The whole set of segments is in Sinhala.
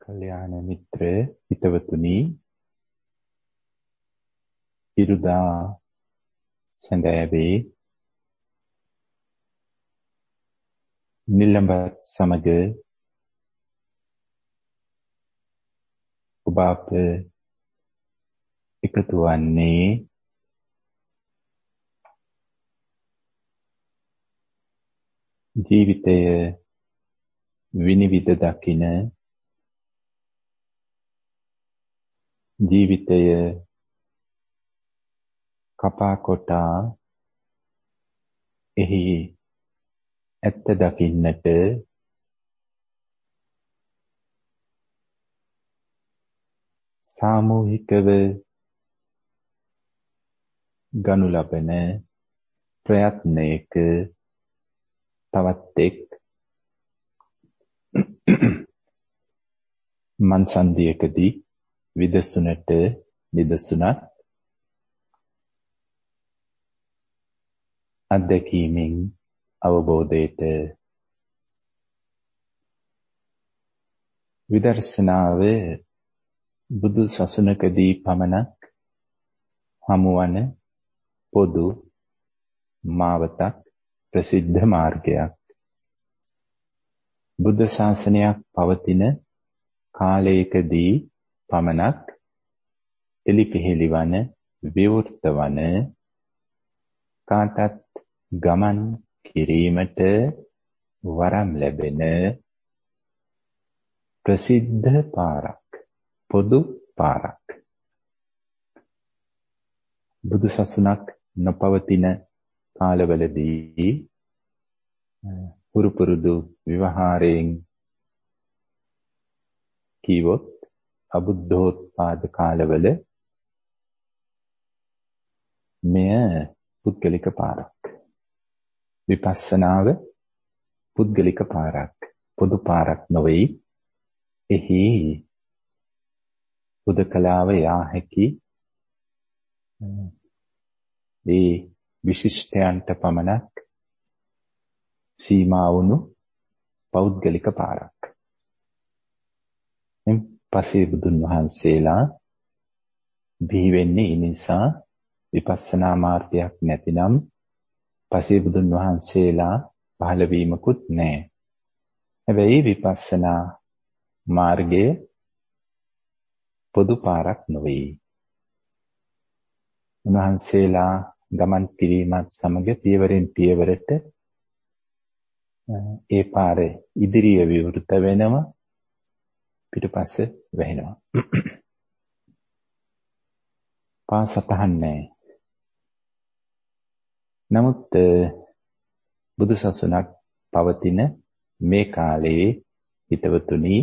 කල්යාණ මිත්‍ර හිතවතුනි, ඉරුදා සඳෑවේ නිලම්බත් සමග ඔබ අප එකතු වන්නේ ජීවිතය විනිවිද දකින, ජීවිතය කපා කොටා එහි ඇත්ත දකින්නට සාමූහිකව ගනු ලබන ප්‍රයත්නයක තවත් එක් මන්සන්දියකදී විදසුනට නිදසුනක් අත්දැකීමෙන් අවබෝධයට විදර්ශනාව බුදු සසුනකදී පමණක් හමුවන පොදු මාවතක්, ප්‍රසිද්ධ මාර්ගයක්. බුද්ධ ශාසනයක් පවතින කාලයකදී පමණක් එලිපෙහෙළි වන, විවෘත වන, කාටත් ගමන් කිරීමට වරම් ලැබෙන ප්‍රසිද්ධ පාරක්, පොදු පාරක්. බුදු සසුනක් නොපවතින කාලවලදී පුරුදු විවහාරයෙන් කීවොත් අබුද්ධෝත්පාද කාලවල මෙය පුද්ගලික පාරක්. විපස්සනාව පුද්ගලික පාරක්, පොදු පාරක් නොවේ. එහි හුදකලාව යා හැකි ඒ විශිෂ්ටයන්ට පමණක් සීමා වුණු පෞද්ගලික පාරක්. පසේ බුදුන් වහන්සේලා බිහි වෙන්නේ ඒ නිසා. විපස්සනා මාර්ගයක් නැතිනම් පසේ බුදුන් වහන්සේලා පහළ වීමකුත් නැහැ. හැබැයි විපස්සනා මාර්ගය පොදු පාරක් නොවේ. උන්වහන්සේලා ගමන් කිරීමත් සමග පියවරෙන් පියවරට ඒ පාරේ ඉදිරිය විවෘත වෙනවා, පිටුපස්ස වැහෙනවා. පාසටහන් නැහැ. නමුත් බුදු සසුනක් පවතින මේ කාලයේ හිතවතුනි,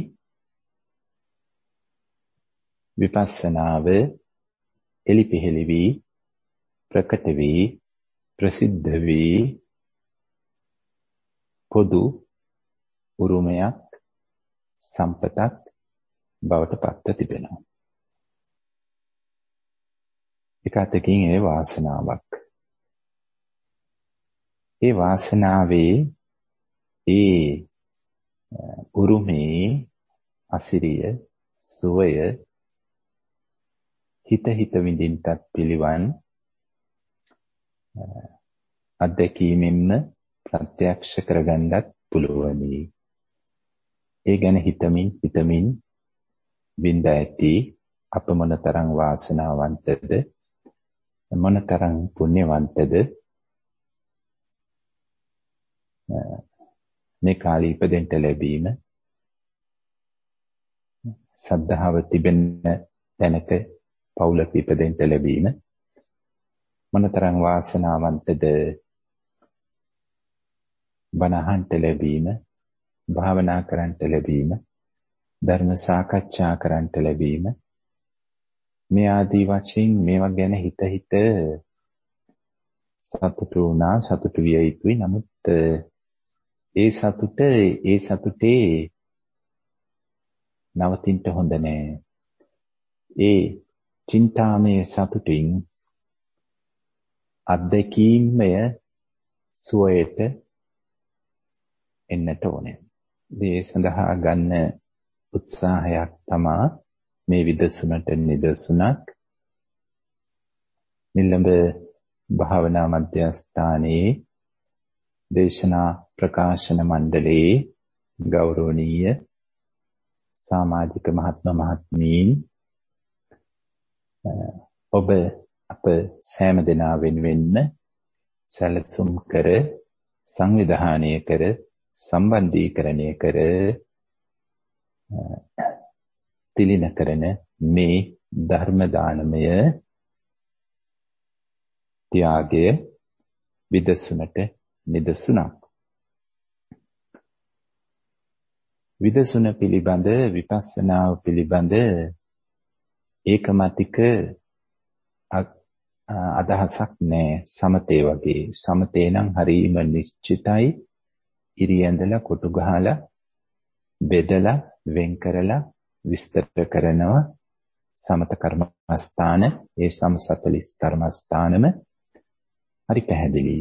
විපස්සනාව එලිපෙහෙළි වී, ප්‍රකට වී, ප්‍රසිද්ධ වී, පොදු උරුමයක්, සම්පතක් බවට පත්ව තිබෙනවා. එක අතකින් ඒ වාසනාවක්. ඒ වාසනාවේ ඒ උරුමේ අසිරිය, සුවය හිත විඳින්නත් පිළිවන් අත්දැකීමෙන්ම ප්‍රත්‍යක්ෂ කරගන්නත් පුළුවනි. ඒ ගැන හිතමින් විඳ ඇති අප මොනතරම් වාසනාවන්තද, මොනතරම් පුණ්‍යවන්තද. මේ කාලේ ඉපදෙන්න ලැබීම, සද්ධාව තිබෙන තැනක පවුලක ඉපදෙන්න ලැබීම මොනතරම් වාසනාවන්තද. බණ අහන්න ලැබීම, භාවනා කරන්න ලැබීම, ධර්ම සාකච්ඡා කරන්න ලැබීම, මේ ආදී වශයෙන් මේවා ගැන හිත සතුටු වුණා, සතුටු විය යුතුයි. නමුත් ඒ සතුටේ නවතින්න හොඳ නෑ. ඒ චින්තාමය සතුටින් අත්දැකීමය සුවයට එන්නට ඕනේ. ඒ සඳහා ගන්න උත්සාහයක් තමා මේ විදසුනට නිදසුනක්. නිලඹ භාවනා මධ්‍යස්ථානයේ දේශනා ප්‍රකාශන මණ්ඩලයේ ගෞරවනීය සමාජික මහත්ම මහත්මීන්, ඔබ අප සෑම දෙනා වෙනුවෙන්ම සැලසුම් කර සංවිධානය කර සම්බන්ධීකරණය කර තිලින කරන මේ ධර්ම දානමය ත්‍යාගය විදසුනට නිදසුනක්. විදසුන පිළිබඳ, විපස්සනාව පිළිබඳ ඒකමතික අදහසක් නැහැ. සමතේ වගේ. සමතේ නම් හරීම නිශ්චිතයි. ඉරියැඳලා කොටු ගහලා බෙදලා වෙන් කරලා විස්තර කරනවා. සමත කර්මස්ථාන, ඒ සම 40 කර්මස්ථානම හරි පැහැදිලි.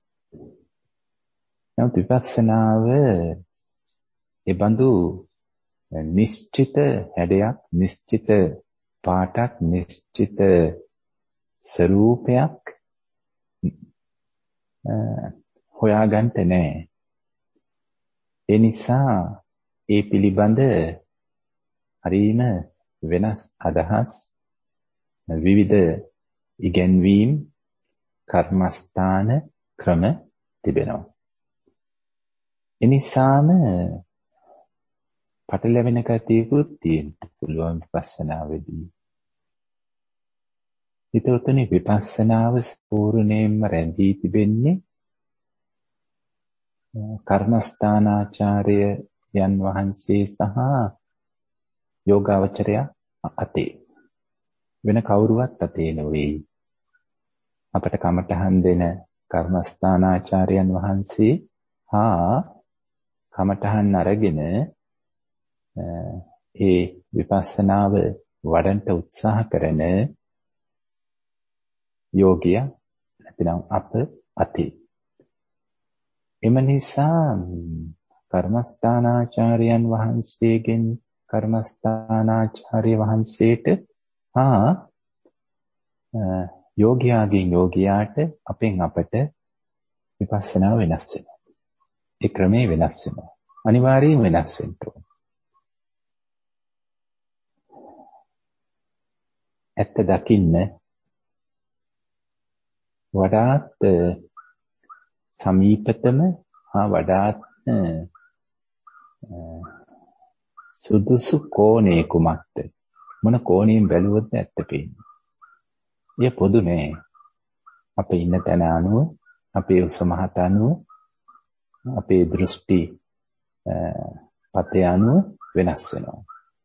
නමුත් විපස්සනාව ඒ බඳු නිශ්චිත හැඩයක්, නිශ්චිත පාටක්, නිශ්චිත ස්වરૂපයක් හොයාගන්න නැහැ. ඒ නිසා ඒ පිළිබඳ හරීම වෙනස් අදහස්, විවිධ ඉගැන්වීම්, කර්මස්ථාන ක්‍රම තිබෙනවා. එනිසාම පටලැවෙන කතියකුත් තියෙන්න පුළුවන් විපස්සනාවේදී. හිතවතුනි, විපස්සනාව පූර්ණයෙන්ම රැඳී තිබෙන්නේ කර්මස්ථානාචාර්යයන් වහන්සේ සහ යෝගාවචරය අතේ. වෙන කවුරුවත් අතේ නෙවෙයි. අපට කමඨහන් දෙන කර්මස්ථානාචාර්යයන් වහන්සේ හා කමඨහන් අරගෙන ඒ විපස්සනාව වඩන්ට උත්සාහ කරන යෝගියා නැතිනම් අප අතේ. එම නිසා කර්මස්ථානාචාර්යයන් වහන්සේගෙන් කර්මස්ථානාචාර්ය වහන්සේට හා යෝගියාගෙන් යෝගියාට, අපෙන් අපට විපස්සනාව වෙනස් වෙනවා. ඒ ක්‍රමේ වෙනස් වෙනවා. අනිවාර්යයෙන් වෙනස් වෙන්න ඕන. ඇත්ත දකින්න වඩාත් සමීපතම හා වඩාත් සුදුසු කෝණේ කුමක්ද? මොන කෝණයෙන් බැලුවොත් ඇත්ත පේන්නේ? එය පොදු නෑ. අපේ ඉන්න තැන අනුව, අපේ උස මහත අනුව, අපේ දෘෂ්ටි පතේ අනුව වෙනස් වෙනවා.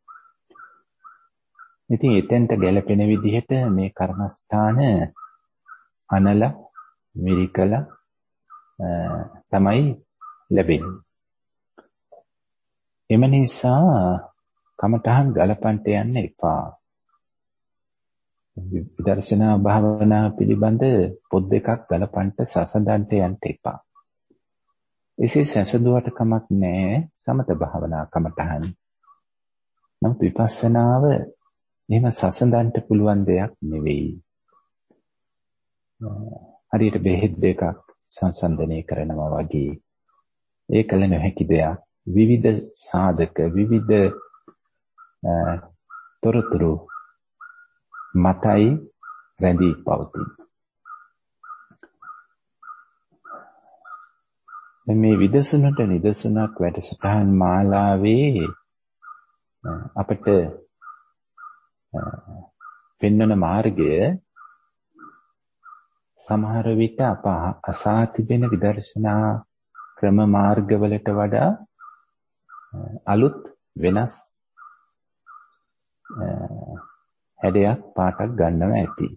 ඉතින් එතෙන්ට ගැලපෙන විදිහට මේ කර්මස්ථාන අනලා මිරිකලා තමයි ලැබෙන්නේ. එම නිසා කමඨහන් ගලපන්ට යන්න එපා. විදර්ශනා භාවනා පිළිබඳ පොත් දෙකක් ගලපන්ට සසඳන්ට යන්න එපා. එසේ සසඳුවට කමක් නැහැ සමත භාවනා කමඨහන්. නමුත් විපස්සනාව එහෙම සසඳන්ට පුළුවන් දෙයක් නෙවෙයි. හරියට බෙහෙත් දෙකක් සංසන්දනය කරනවා වගේ. ඒ කල නොහැකි දෙයක්. විවිධ සාධක, විවිධ තොරතුරු මතයි රැඳී පවතින. මේ විදසුනට නිදසුනක් වැඩසටහන් මාලාවේ අපට පෙන්වන මාර්ගය සමහර විට අප අසා තිබෙන විදර්ශනා ක්‍රම මාර්ගවලට වඩා අලුත් වෙනස් හැඩයක් පාටක් ගන්නවා ඇති.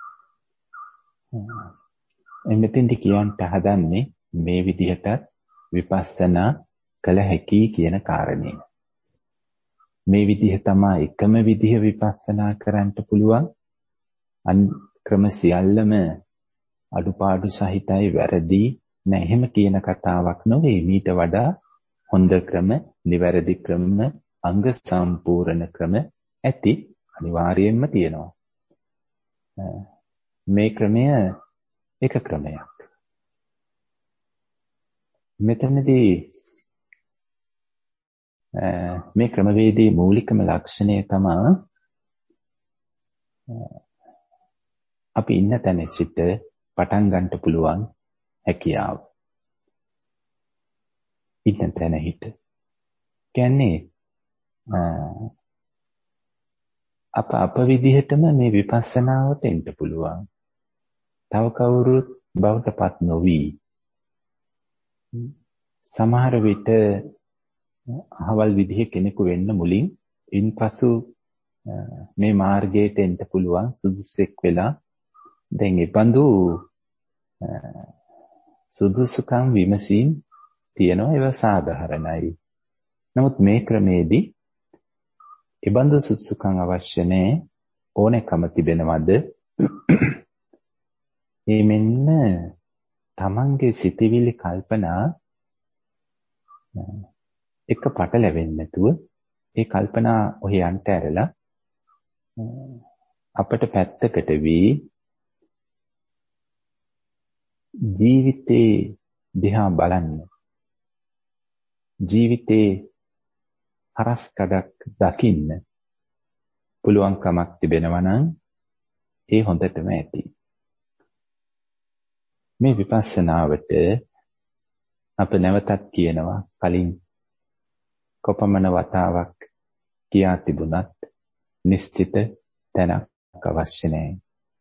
එමෙතෙන්දි කියන්න හදන්නේ මේ විදිහට විපස්සනා කළ හැකි කියන කාරණය. මේ විදිහ තමයි එකම විදිහ විපස්සනා කරන්න පුළුවන්. ක්‍රම සියල්ලම අඩුපාඩු සහිතයි, වැරදි නැහැ එහෙම කියන කතාවක් නෙවෙයි. මීට වඩා හොඳ ක්‍රම, නිවැරදි ක්‍රම, අංග සම්පූර්ණ ක්‍රම ඇති අනිවාර්යයෙන්ම තියෙනවා. මේ ක්‍රමය එක ක්‍රමයක්. මෙතනදී මේ ක්‍රමවේදී මූලිකම ලක්ෂණය තමයි අපි ඉන්න තැන සිට පටන් ගන්න පුළුවන් හැකියාව. ඉන්න තැන හිට. කියන්නේ අප විදිහටම මේ විපස්සනාවට එන්න පුළුවන්. තව කවුරුත් බවටපත් නොවි. සමහර විට අහවල් විදිහේ කෙනෙකු වෙන්න මුලින් ඉන්පසු මේ මාර්ගයට එන්න පුළුවන් සුදුසෙක් වෙලා දැන් ඒ බඳු සුදුසුකම් විමසීම් තියෙනවා. ඒවා සාධාරණයි. නමුත් මේ ක්‍රමේදී ඒ බඳු සුදුසුකම් අවශ්‍ය නැහැ. ඕනෑකම තිබෙනවද? මේ මෙන්න තමන්ගේ සිතිවිලි කල්පනා එක පටලැවෙන්නේ නැතුව ඒ කල්පනා ඔහේ යන්ට ඇරලා අපට පැත්තකට වී ජීවිතේ දිහා බලන්න. ජීවිතේ හරස් කඩක් දකින්න පුළුවන්කමක් තිබෙනවා නම් ඒ හොඳටම ඇති. මේ විපස්සනාවට අප නැවතත් කියනවා කලින් කොපමණ වතාවක් කියා තිබුණත් නිශ්චිත තැනක් අවශ්‍ය නැහැ.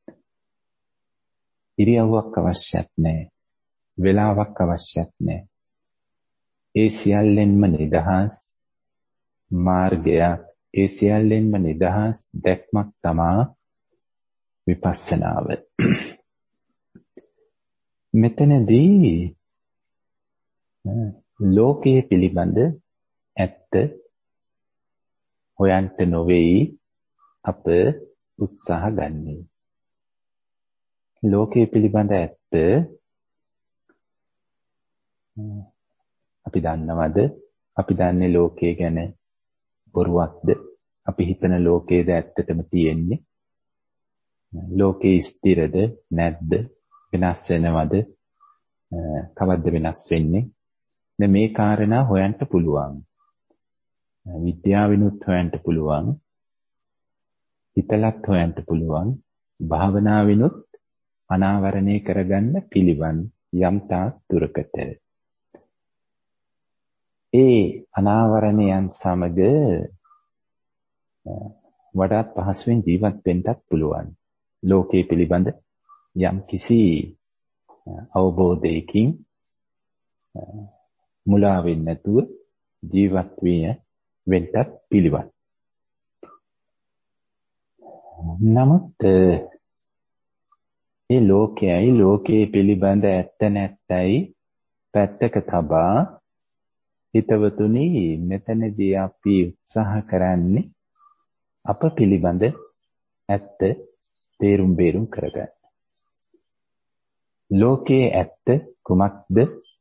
ඉරියව්වක් අවශ්‍යත් නැහැ. වේලාවක් අවශ්‍යත් නැහැ. ඒ සියල්ලෙන්ම නිදහස් මාර්ගයක්, ඒ සියල්ලෙන්ම නිදහස් දැක්මක් තමා විපස්සනාව. මෙතනදී ලෝකයේ පිළිබඳ ඇත්ත හොයන්ට නොවේයි අප උත්සාහ ගන්නේ. ලෝකයේ පිළිබඳ ඇත්ත අපි දන්නවද? අපි දන්නේ ලෝකයේ ගැන බොරුවක්ද? අපි හිතන ලෝකයේද ඇත්තටම තියෙන්නේ? ලෝකේ ස්ථිරද නැද්ද? වෙනස් වෙනවද? කවද්ද වෙනස් වෙන්නේ? මේ කාරණා හොයන්න පුළුවන්. විද්‍යාවිනුත් හොයන්න පුළුවන්. හිතලත් හොයන්න පුළුවන්. භාවනාවිනුත් අනාවරණය කරගන්න පිළිවන් යම් තාක් දුරකට. ඒ අනාවරණයන් සමග වඩාත් පහසුවෙන් ජීවත් වෙන්නත් පුළුවන්. ලෝකයේ පිළිබඳ යම් කිසි අවබෝධයකින් මුලා වෙන්නේ නැතුව ජීවත් වෙන්නත් පිළිවන්. නමුත් මේ ලෝකයේ පිළිබඳ ඇත්ත නැත්තයි පැත්තක තබා හිතවතුනි මෙතනදී අපි උත්සාහ කරන්නේ අප පිළිබඳ ඇත්ත තේරුම් බේරුම් කරගන්න. ලෝකයේ ඇත්ත කුමක්ද?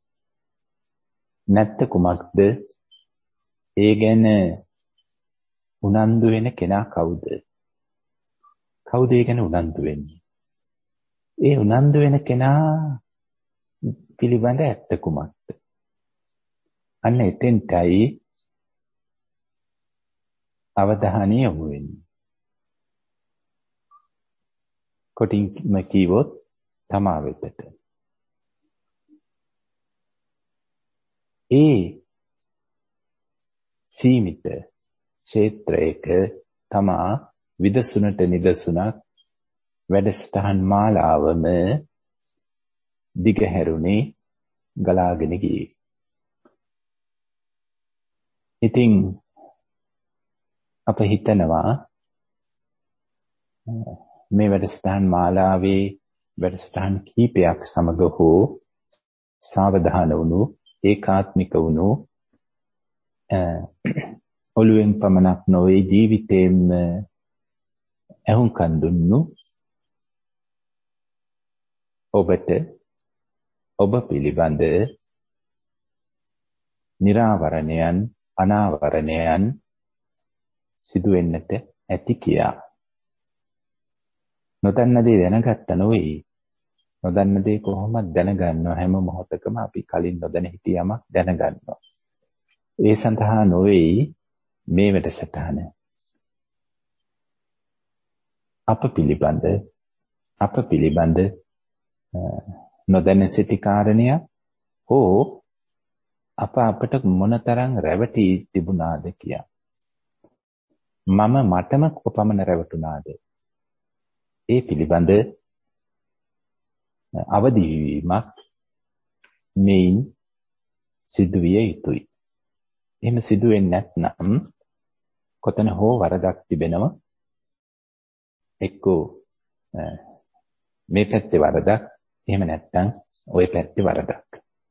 නැත්ත කුමක්ද? ඒ ගැන උනන්දු වෙන කෙනා කවුද? කවුද ඒ ගැන උනන්දු වෙන්නේ? ඒ උනන්දු වෙන කෙනා පිළිබඳ ඇත්ත කුමක්ද? අන්න එතෙන්ටයි අවධානය යොමු වෙන්නේ. කොටින්ම කීවොත් තමා වෙතට. ඒ සීමිත ක්ෂේත්‍රයක තමා විදසුනට නිදසුනක් වැඩසටහන් මාලාවම දිගහැරුණේ ගලාගෙන ගියේ. ඉතින් අප හිතනවා මේ වැඩසටහන් මාලාවේ වැඩසටහන් කීපයක් සමග හෝ සාවධාන වුණු ඒකාත්මික වුණු ඔළුවෙන් පමණක් නොවේ ජීවිතේම ඇහුම්කන් දුන්නු ඔබට ඔබ පිළිබඳ නිරාවරණයන් අනාවරණයන් සිදු වෙන්නට ඇති කියා. නොදන්න දේ දැනගත්ත නොවේ. නොදන්න දේ කොහොමද දැනගන්නවා? හැම මොහොතකම අපි කලින් නොදැන හිටිය යමක් දැනගන්නවා. ඒ සඳහා නොවේ මේ වැඩසටහන. අප පිළිබඳ නොදැන සිටි කාරණය හෝ අපට මොනතරම් රැවටි තිබුණාද කියා. මටම කොපමණ රැවටුණාද? ඒ පිළිබඳ අවදිවීමක් මේන් සිදුවිය යුතුයි. එහෙම සිදු වෙන්නේ නැත්නම් කොතන හෝ වරදක් තිබෙනවා. එක්කෝ මේ පැත්තේ වරදක්, එහෙම නැත්නම් ওই පැත්තේ වරදක්.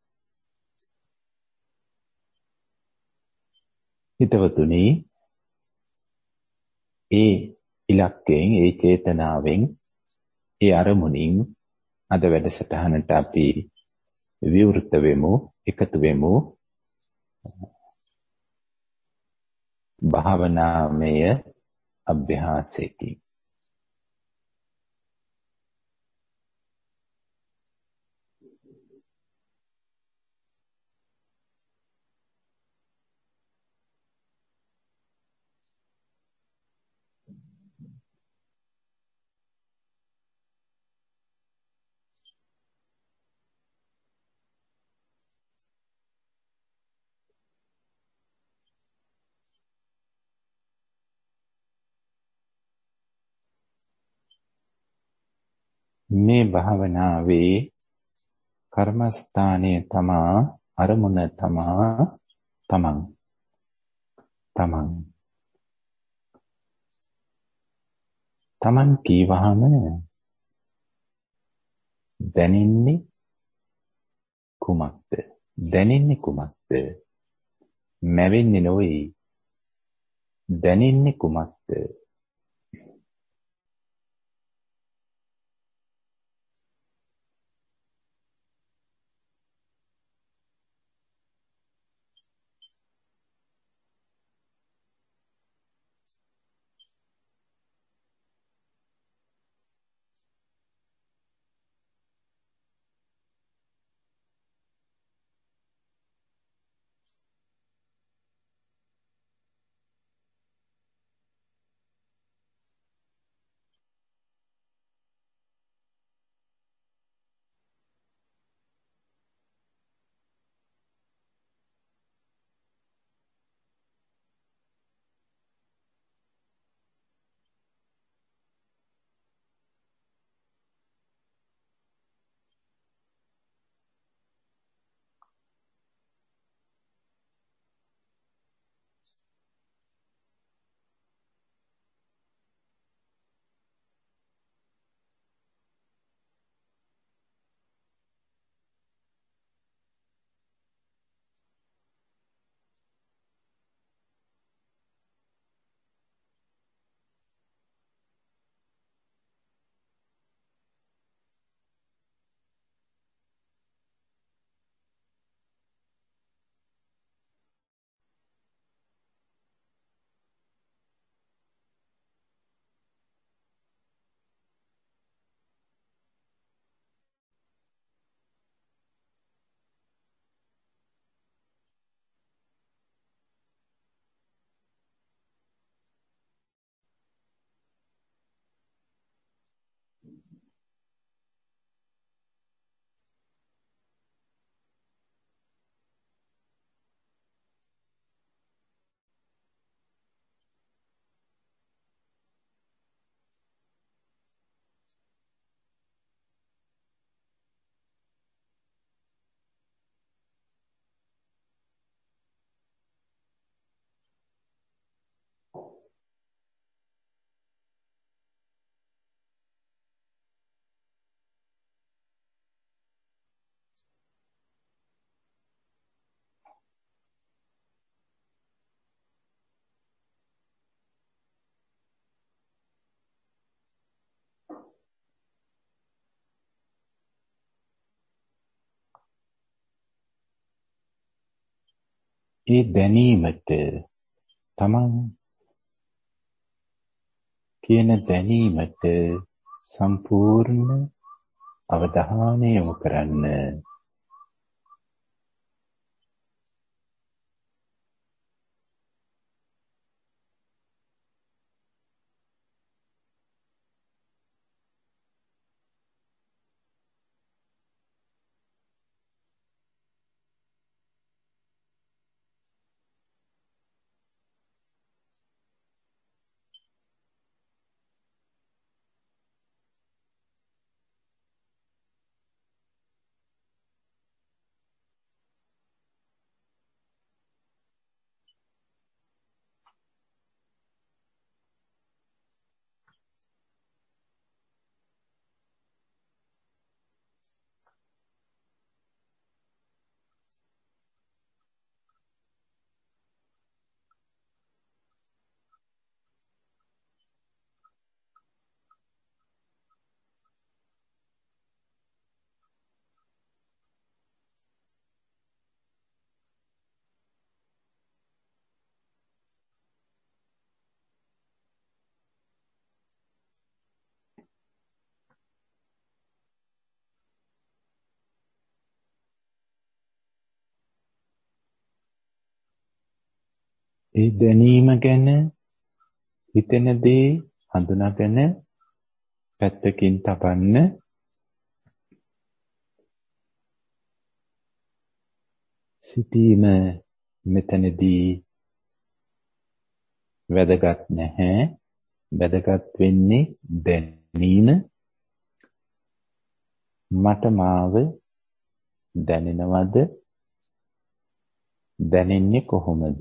හිතවතුනි, ඒ ඉලක්කයෙන්, ඒ චේතනාවෙන්, ඒ අරමුණින් අද වැඩසටහනට අපි විවෘත වෙමු, එකතු වෙමු. භාවනාමය අභ්‍යාසයකින්. මේ භාවනාවේ කර්මස්ථානය තමා, අරමුණ තමා තමන්. තමන් කීවහම දැනෙන්නේ කුමක්ද? මැවෙන්නේ නොවේ. දැනෙන්නේ කුමක්ද? ඒ දැනීමට තමන් කියන දැනීමට සම්පූර්ණ අවධානය යොමු කරන්න. ඒ දැනීම ගැන හිතෙන දේ හඳුනාගෙන පැත්තකින් තබන්න. සිටීම මෙතනදී වැදගත් නැහැ. වැදගත් වෙන්නේ දැනීම. මට මාව දැනෙනවද? දැනෙන්නේ කොහොමද?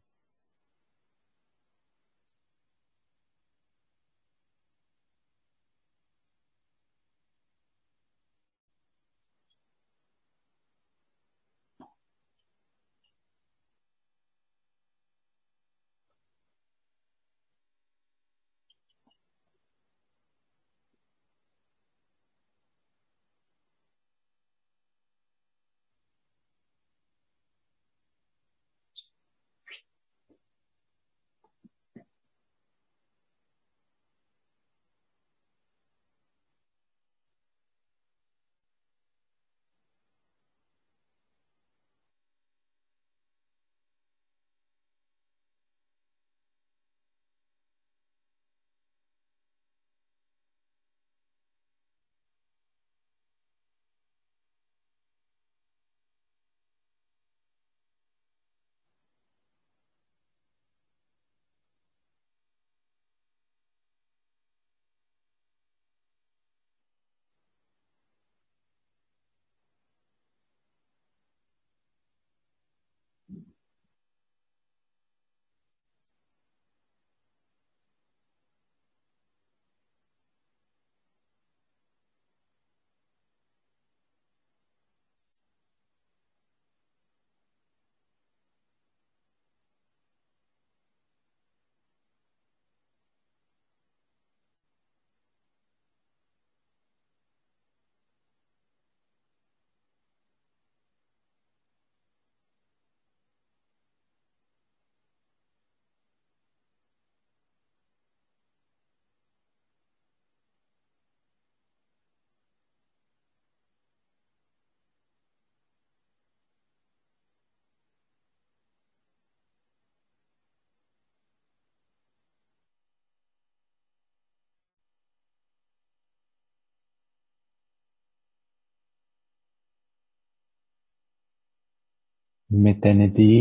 මෙතනදී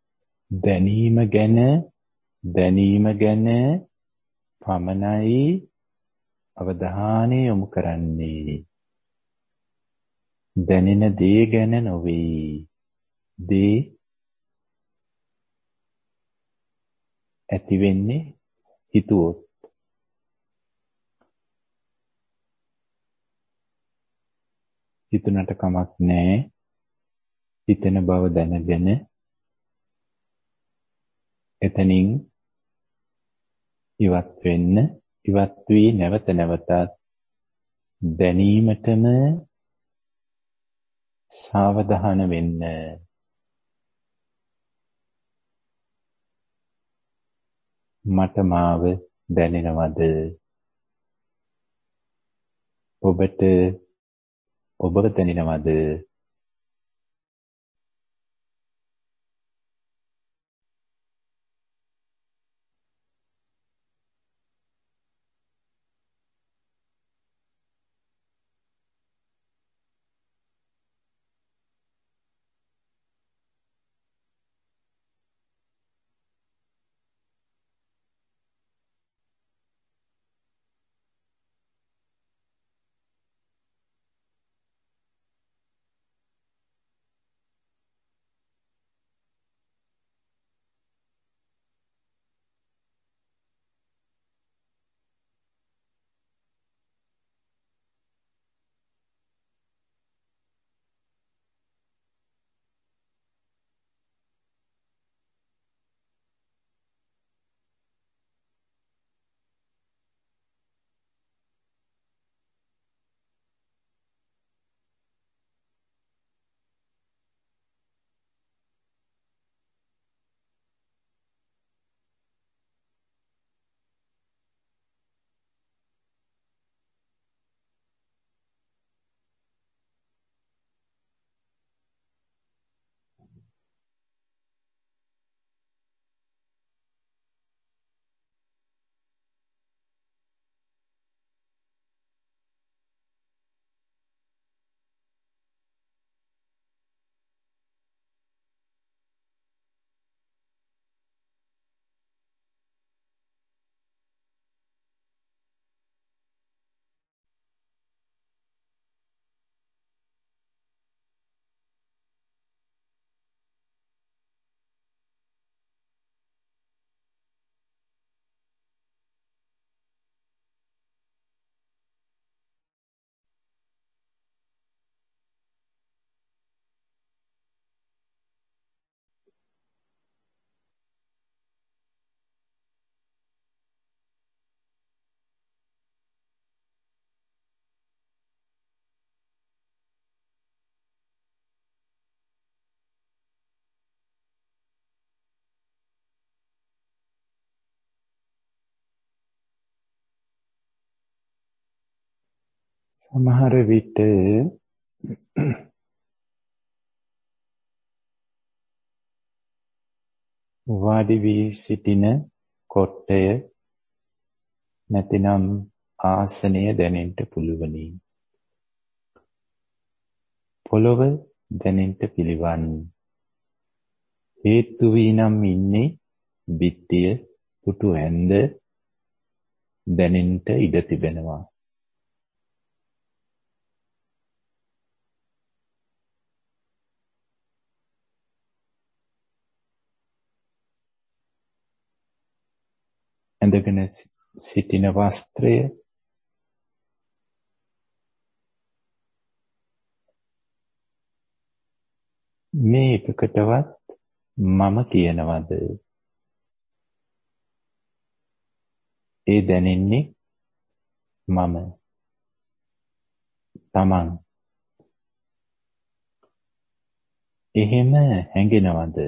දැනීම ගැන පමණයි අවධානය යොමු කරන්නේ. දැනෙන දේ ගැන නොවේ. දේ ඇති වෙන්නේ හිතුවොත්. හිතුණට කමක් නැහැ. හිතෙන බව දැනගෙන එතනින් ඉවත් වෙන්න. ඉවත් වී නැවත නැවතත් දැනීමටම සාවධාන වෙන්න. මට මාව දැනෙනවද? ඔබට ඔබව දැනෙනවද? සමහර විට වාඩි වී සිටින කොට්ටය නැතිනම් ආසනය දැනෙන්න පුළුවනි. පොළව දැනෙන්න පිළිවන්. හේතු වී නම් ඉන්නේ බිත්තිය පුටු ඇඳ දැනෙන්න ඉඩ තිබෙනවා. ඇඳගෙන සිටින වස්ත්‍රය මේ එකකටවත් මම කියනවද? ඒ දැනෙන්නේ මම, තමන්. එහෙම හැඟෙනවද?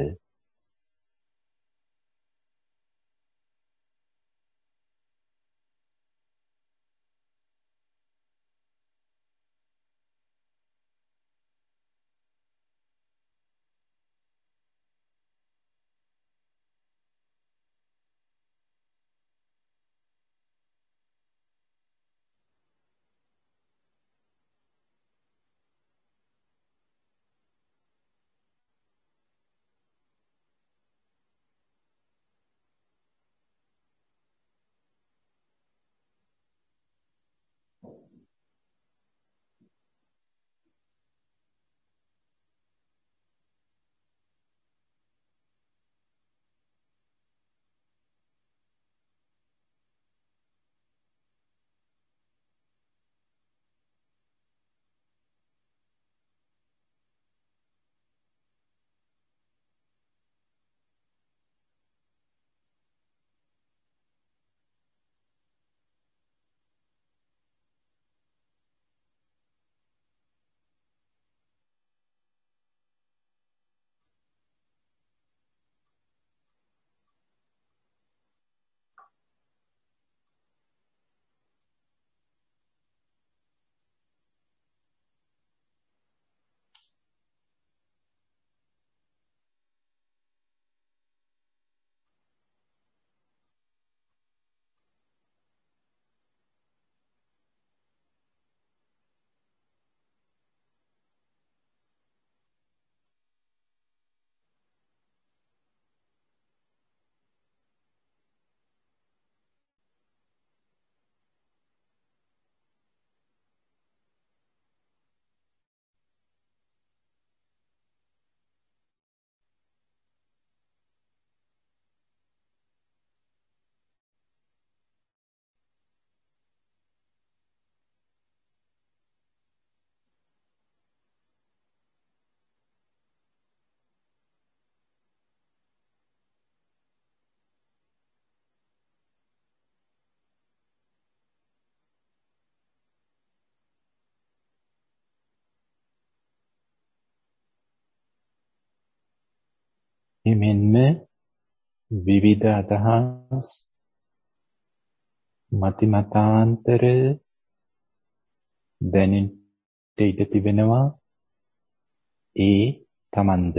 එමෙන්ම විවිධ අදහස් මතිමතාන්තර දැනෙන්නට ඉඩ තිබෙනවා. ඒ තමන්ද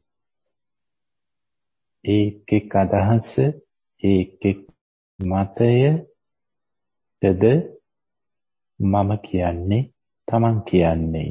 එක් අදහස එක් මතයටද මම කියන්නේ තමන් කියන්නේ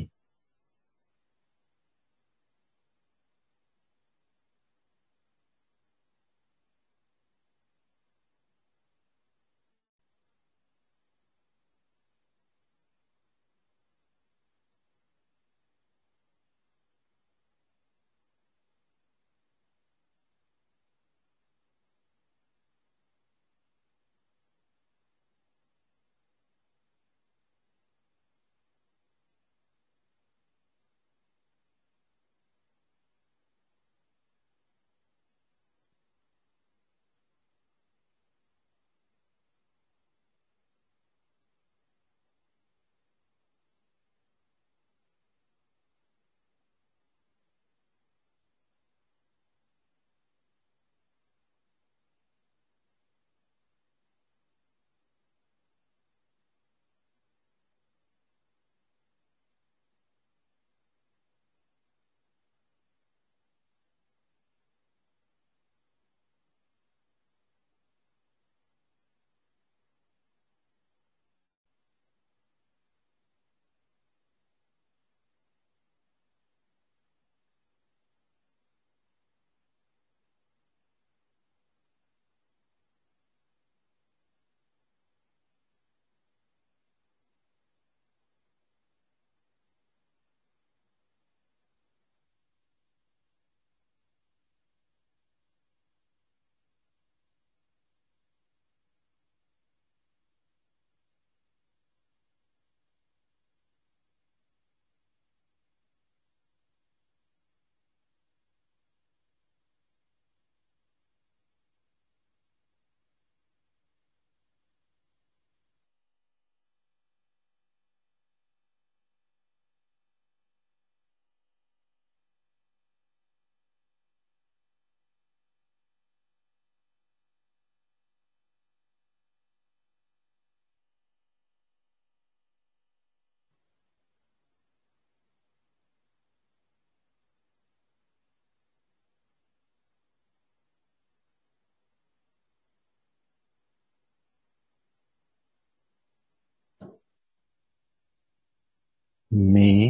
මේ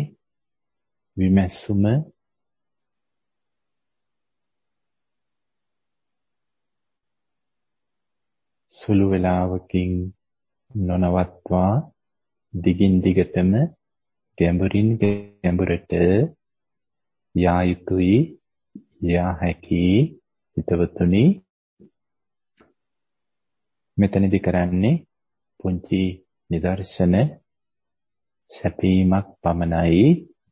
විමැසුම සුළු වේලාවකින් නොනවත්වා දිගින් දිගටම ගැඹුරින් ගැඹුරට යා යුතුයි යා හැකි හිතවතුනි. මෙතනදි කරන්නේ පුංචි නිදර්ශන සැපීමක් පමණයි.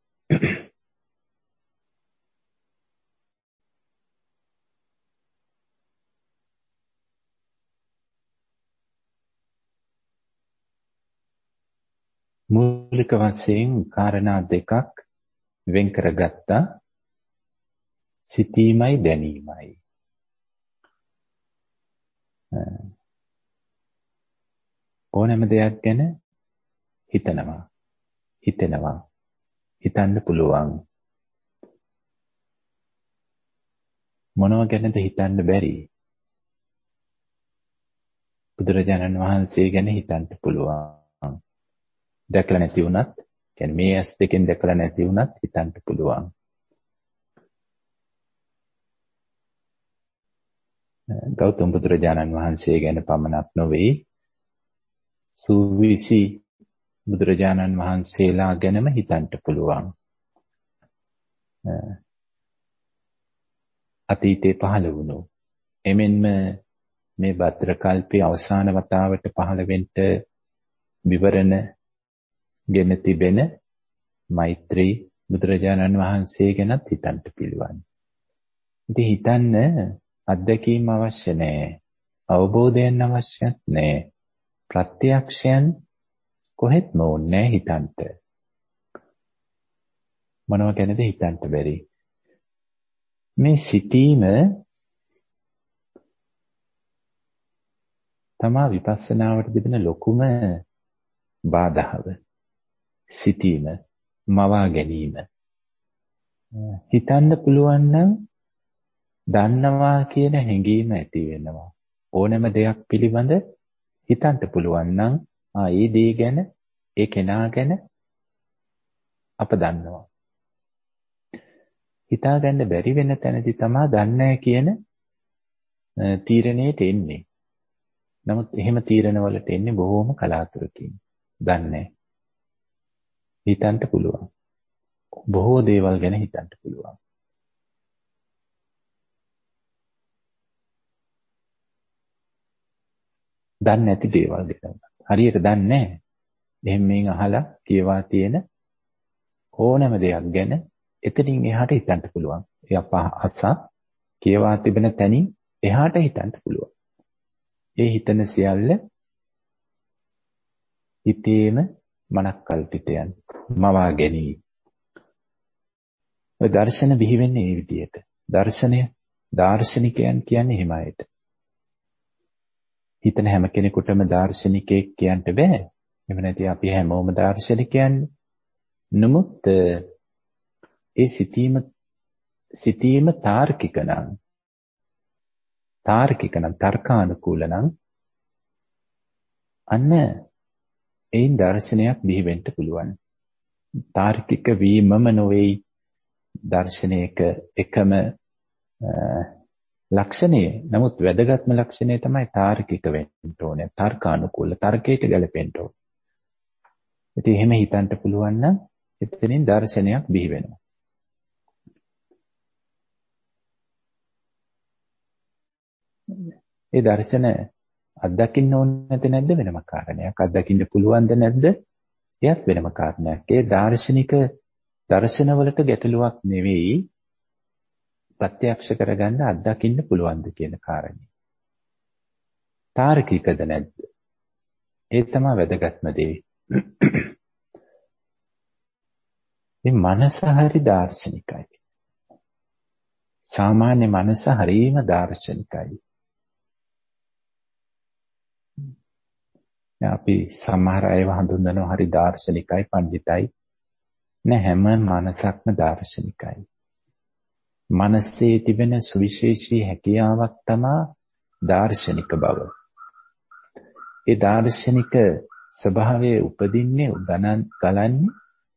මූලික වශයෙන් කාරණා දෙකක් වෙන් කරගත්තා. සිතීමයි දැනීමයි. ඕනෑම දෙයක් ගැන හිතනවා, හිතෙනවා, හිතන්න පුළුවන්. මොනව ගැනද හිතන්න බැරි? බුදුරජාණන් වහන්සේ ගැන හිතන්න පුළුවන්. දැකලා නැති වුණත්, කියන්නේ මේ ඇස් දෙකෙන් දැකලා නැති වුණත් හිතන්න පුළුවන්. ගෞතම බුදුරජාණන් වහන්සේ ගැන පමණක් නොවේ, සූවිසි බුදුරජාණන් වහන්සේලා ගැනම හිතන්න පුළුවන්. අතීතේ පහළ වුණු, එමෙන්ම මේ භද්‍ර කල්පයේ අවසාන වතාවට පහළ වෙන්න විවරණ ගෙන තිබෙන මෛත්‍රී බුදුරජාණන් වහන්සේ ගැනත් හිතන්න පිළිවන්. ඉතින් හිතන්න අත්දැකීම් අවශ්‍ය නැහැ. අවබෝධයන් අවශ්‍යත් නැහැ. ප්‍රත්‍යක්ෂයන් කොහෙත්ම ඕනේ හිතන්න. මොනව ගැනද හිතන්න බැරි? මේ සිටීම තමා විපස්සනාවට තිබෙන ලොකුම බාධාව. සිටීම, මවා ගැනීම. හිතන්න පුළුවන් නම් දන්නවා කියන හැඟීම ඇති වෙනවා. ඕනෑම දෙයක් පිළිබඳ හිතන්න පුළුවන් නම් ඒ දේ ගැන, ඒ කෙනා ගැන අප දන්නවා. හිතාගන්න බැරි වෙන තැනදී තමයි දන්නේ කියන තීරණයට එන්නේ. නමුත් එහෙම තීරණවලට එන්නේ බොහොම කලාතුරකින්. දන්නේ. හිතන්න පුළුවන්. බොහෝ දේවල් ගැන හිතන්න පුළුවන්. දන්නේ නැති දේවල් ගැන. හරියට දන්නේ නැහැ. එහෙන් මේන් අහලා කියවා තියෙන ඕනෑම දෙයක් ගැන එතනින් එහාට හිතන්න පුළුවන්. ඒ අපහස කියවා තිබෙන තැනින් එහාට හිතන්න පුළුවන්. ඒ හිතන සියල්ල හිතේම මනක්කල්පිතයන් මවා ගැනීම. ඔය දර්ශන බිහි වෙන්නේ මේ විදිහට. දාර්ශනිකයන් කියන්නේ එහෙම අයට. හිතන හැම කෙනෙකුටම දාර්ශනිකයෙක් කියන්න බෑ. එහෙම නැති අපි හැමෝම දාර්ශනිකයන්. නමුත් ඒ සිතීම තාර්කික නම් තර්කානුකූල නම් අන්න ඒන් දර්ශනයක් බිහි වෙන්න පුළුවන්. තාර්කික වීමම නොවේ දර්ශනයක එකම ලක්ෂණය. නමුත් වැදගත්ම ලක්ෂණය තමයි තාර්කික වෙන්න ඕනේ. තර්කානුකූල, තර්කයට ගැලපෙන්න ඕනේ. ඉතින් එහෙම හිතන්න පුළුවන් නම් එතනින් දර්ශනයක් බිහි වෙනවා. ඒ දර්ශන අත්දකින්න ඕනේ නැද්ද වෙනම කාරණයක්. අත්දකින්න පුළුවන්ද නැද්ද? එයත් වෙනම කාරණයක්. ඒ දාර්ශනික දර්ශනවලට ගැටලුවක් නෙවෙයි ප්‍රත්‍යක්ෂ කරගන්න අත්දකින්න පුළුවන්ද කියන කාරණේ. තාර්කිකද නැද්ද? ඒ තමයි වැදගත්ම දේ. මේ මනස හරි දාර්ශනිකයි. සාමාන්‍ය මනස හරීම දාර්ශනිකයි. අපි සමහර අයව හඳුන්වනවා හරි දාර්ශනිකයි, පඬිතයි. නෑ, හැම මනසක්ම දාර්ශනිකයි. මනසේ තිබෙන සුවිශේෂී හැකියාවක් තමයි දාර්ශනික බව. ඒ දාර්ශනික ස්වභාවයේ උපදින්නේ ගලන්නේ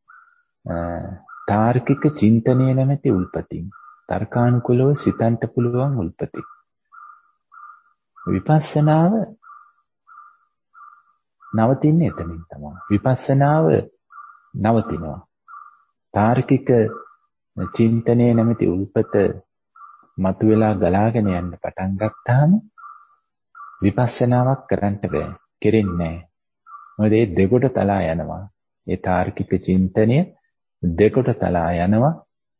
තාර්කික චින්තනය නැමැති උල්පතින්. තර්කානුකූලව සිතන්න පුළුවන් උල්පතින්. විපස්සනාව නවතින්නේ එතනින් තමයි. විපස්සනාව නවතිනවා. තාර්කික චින්තනය නැමැති උල්පත මතුවලා ගලාගෙන යන්න පටන් ගත්තාම විපස්සනාවක් කරන්න බෑ. කෙරෙන්නේ නැහැ. මොකද ඒ දෙකොට තලා යනවා. ඒ තාර්කික චින්තනය දෙකොට තලා යනවා.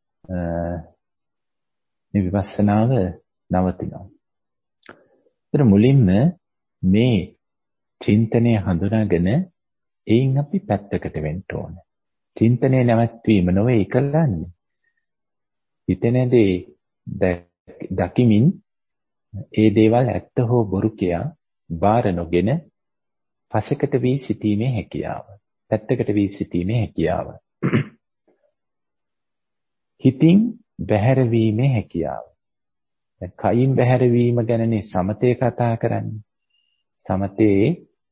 මේ විපස්සනාව නවතිනවා. ඒතර මුලින්ම මේ චින්තනය හඳුනාගෙන එයින් අපි පැත්තකට වෙන්න ඕන. චින්තනය නැවැත්වීම නොවේ කරන්නේ. හිතෙනදී දකිමින් ඒ දේවල් ඇත්ත හෝ බොරු කියා බාර නොගෙන පසකට වී සිටීමේ හැකියාව. පැත්තකට වී සිටීමේ හැකියාව. හිතින් බැහැර වීමේ හැකියාව. කයින් බැහැර වීම ගැනනේ සමතේ කතා කරන්නේ. සමතේ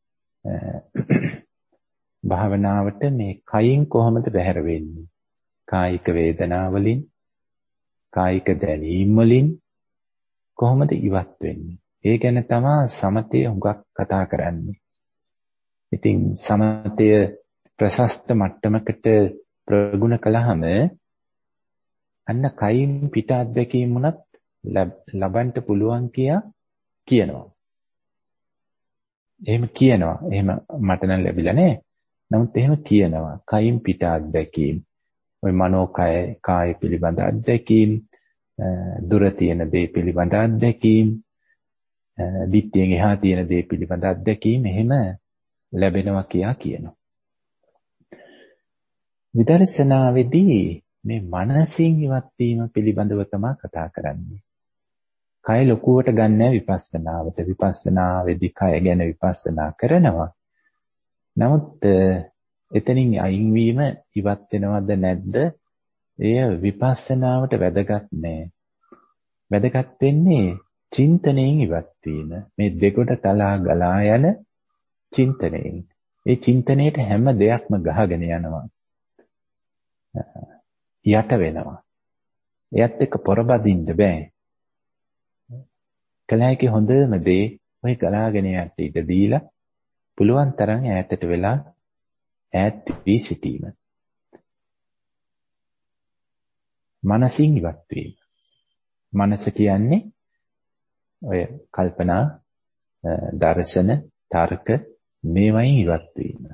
භාවනාවට මේ කයින් කොහොමද බැහැර වෙන්නේ? කායික වේදනාවලින්, කායික දැනීම් වලින් කොහොමද ඉවත් වෙන්නේ? ඒ ගැන තමයි සමතේ හුඟක් කතා කරන්නේ. ඉතින් සමතය ප්‍රශස්ත මට්ටමකට ප්‍රගුණ කළාම අන්න කයින් පිට අත්දැකීම් උනත් ලබන්න පුළුවන් කියනවා. එහෙම කියනවා. එහෙම මට නම් ලැබිලා නැහැ. නමුත් එහෙම කියනවා. කයින් පිට අත්දැකීම්. ওই මනෝකය කාය පිළිබඳ අත්දැකීම්, දුර තියෙන දේ පිළිබඳ අත්දැකීම්, දිට්ඨියෙන් එහා තියෙන දේ පිළිබඳ අත්දැකීම් එහෙම ලැබෙනවා කියනවා. විදර්ශනාවේදී මේ මනසින් ඉවත් වීම පිළිබඳව තමයි කතා කරන්නේ. කය ලොකුවට ගන්න විපස්සනාවට. විපස්සනාවේදී කය ගැන විපස්සනා කරනවා. නමුත් එතනින් අයින් වීම ඉවත් වෙනවද නැද්ද? එය විපස්සනාවට වැදගත් නෑ. වැදගත් වෙන්නේ චින්තනයෙන් ඉවත් වීම. මේ දෙකොට තලා ගලා යන චින්තනයෙන්. ඒ චින්තනයේට හැම දෙයක්ම ගහගෙන යනවා. යට වෙනවා. එයත් එක්ක පොරබදින්න බෑ. කලයිකේ හොඳම දේ ඔය ගලාගෙන යන්න ඉඩ දීලා පුළුවන් තරම් ඈතට වෙලා ඈත් වී සිටීම. මනසින් ඉවත් වීම. මනස කියන්නේ ඔය කල්පනා, දර්ශන, තර්ක මේවායින් ඉවත් වීම.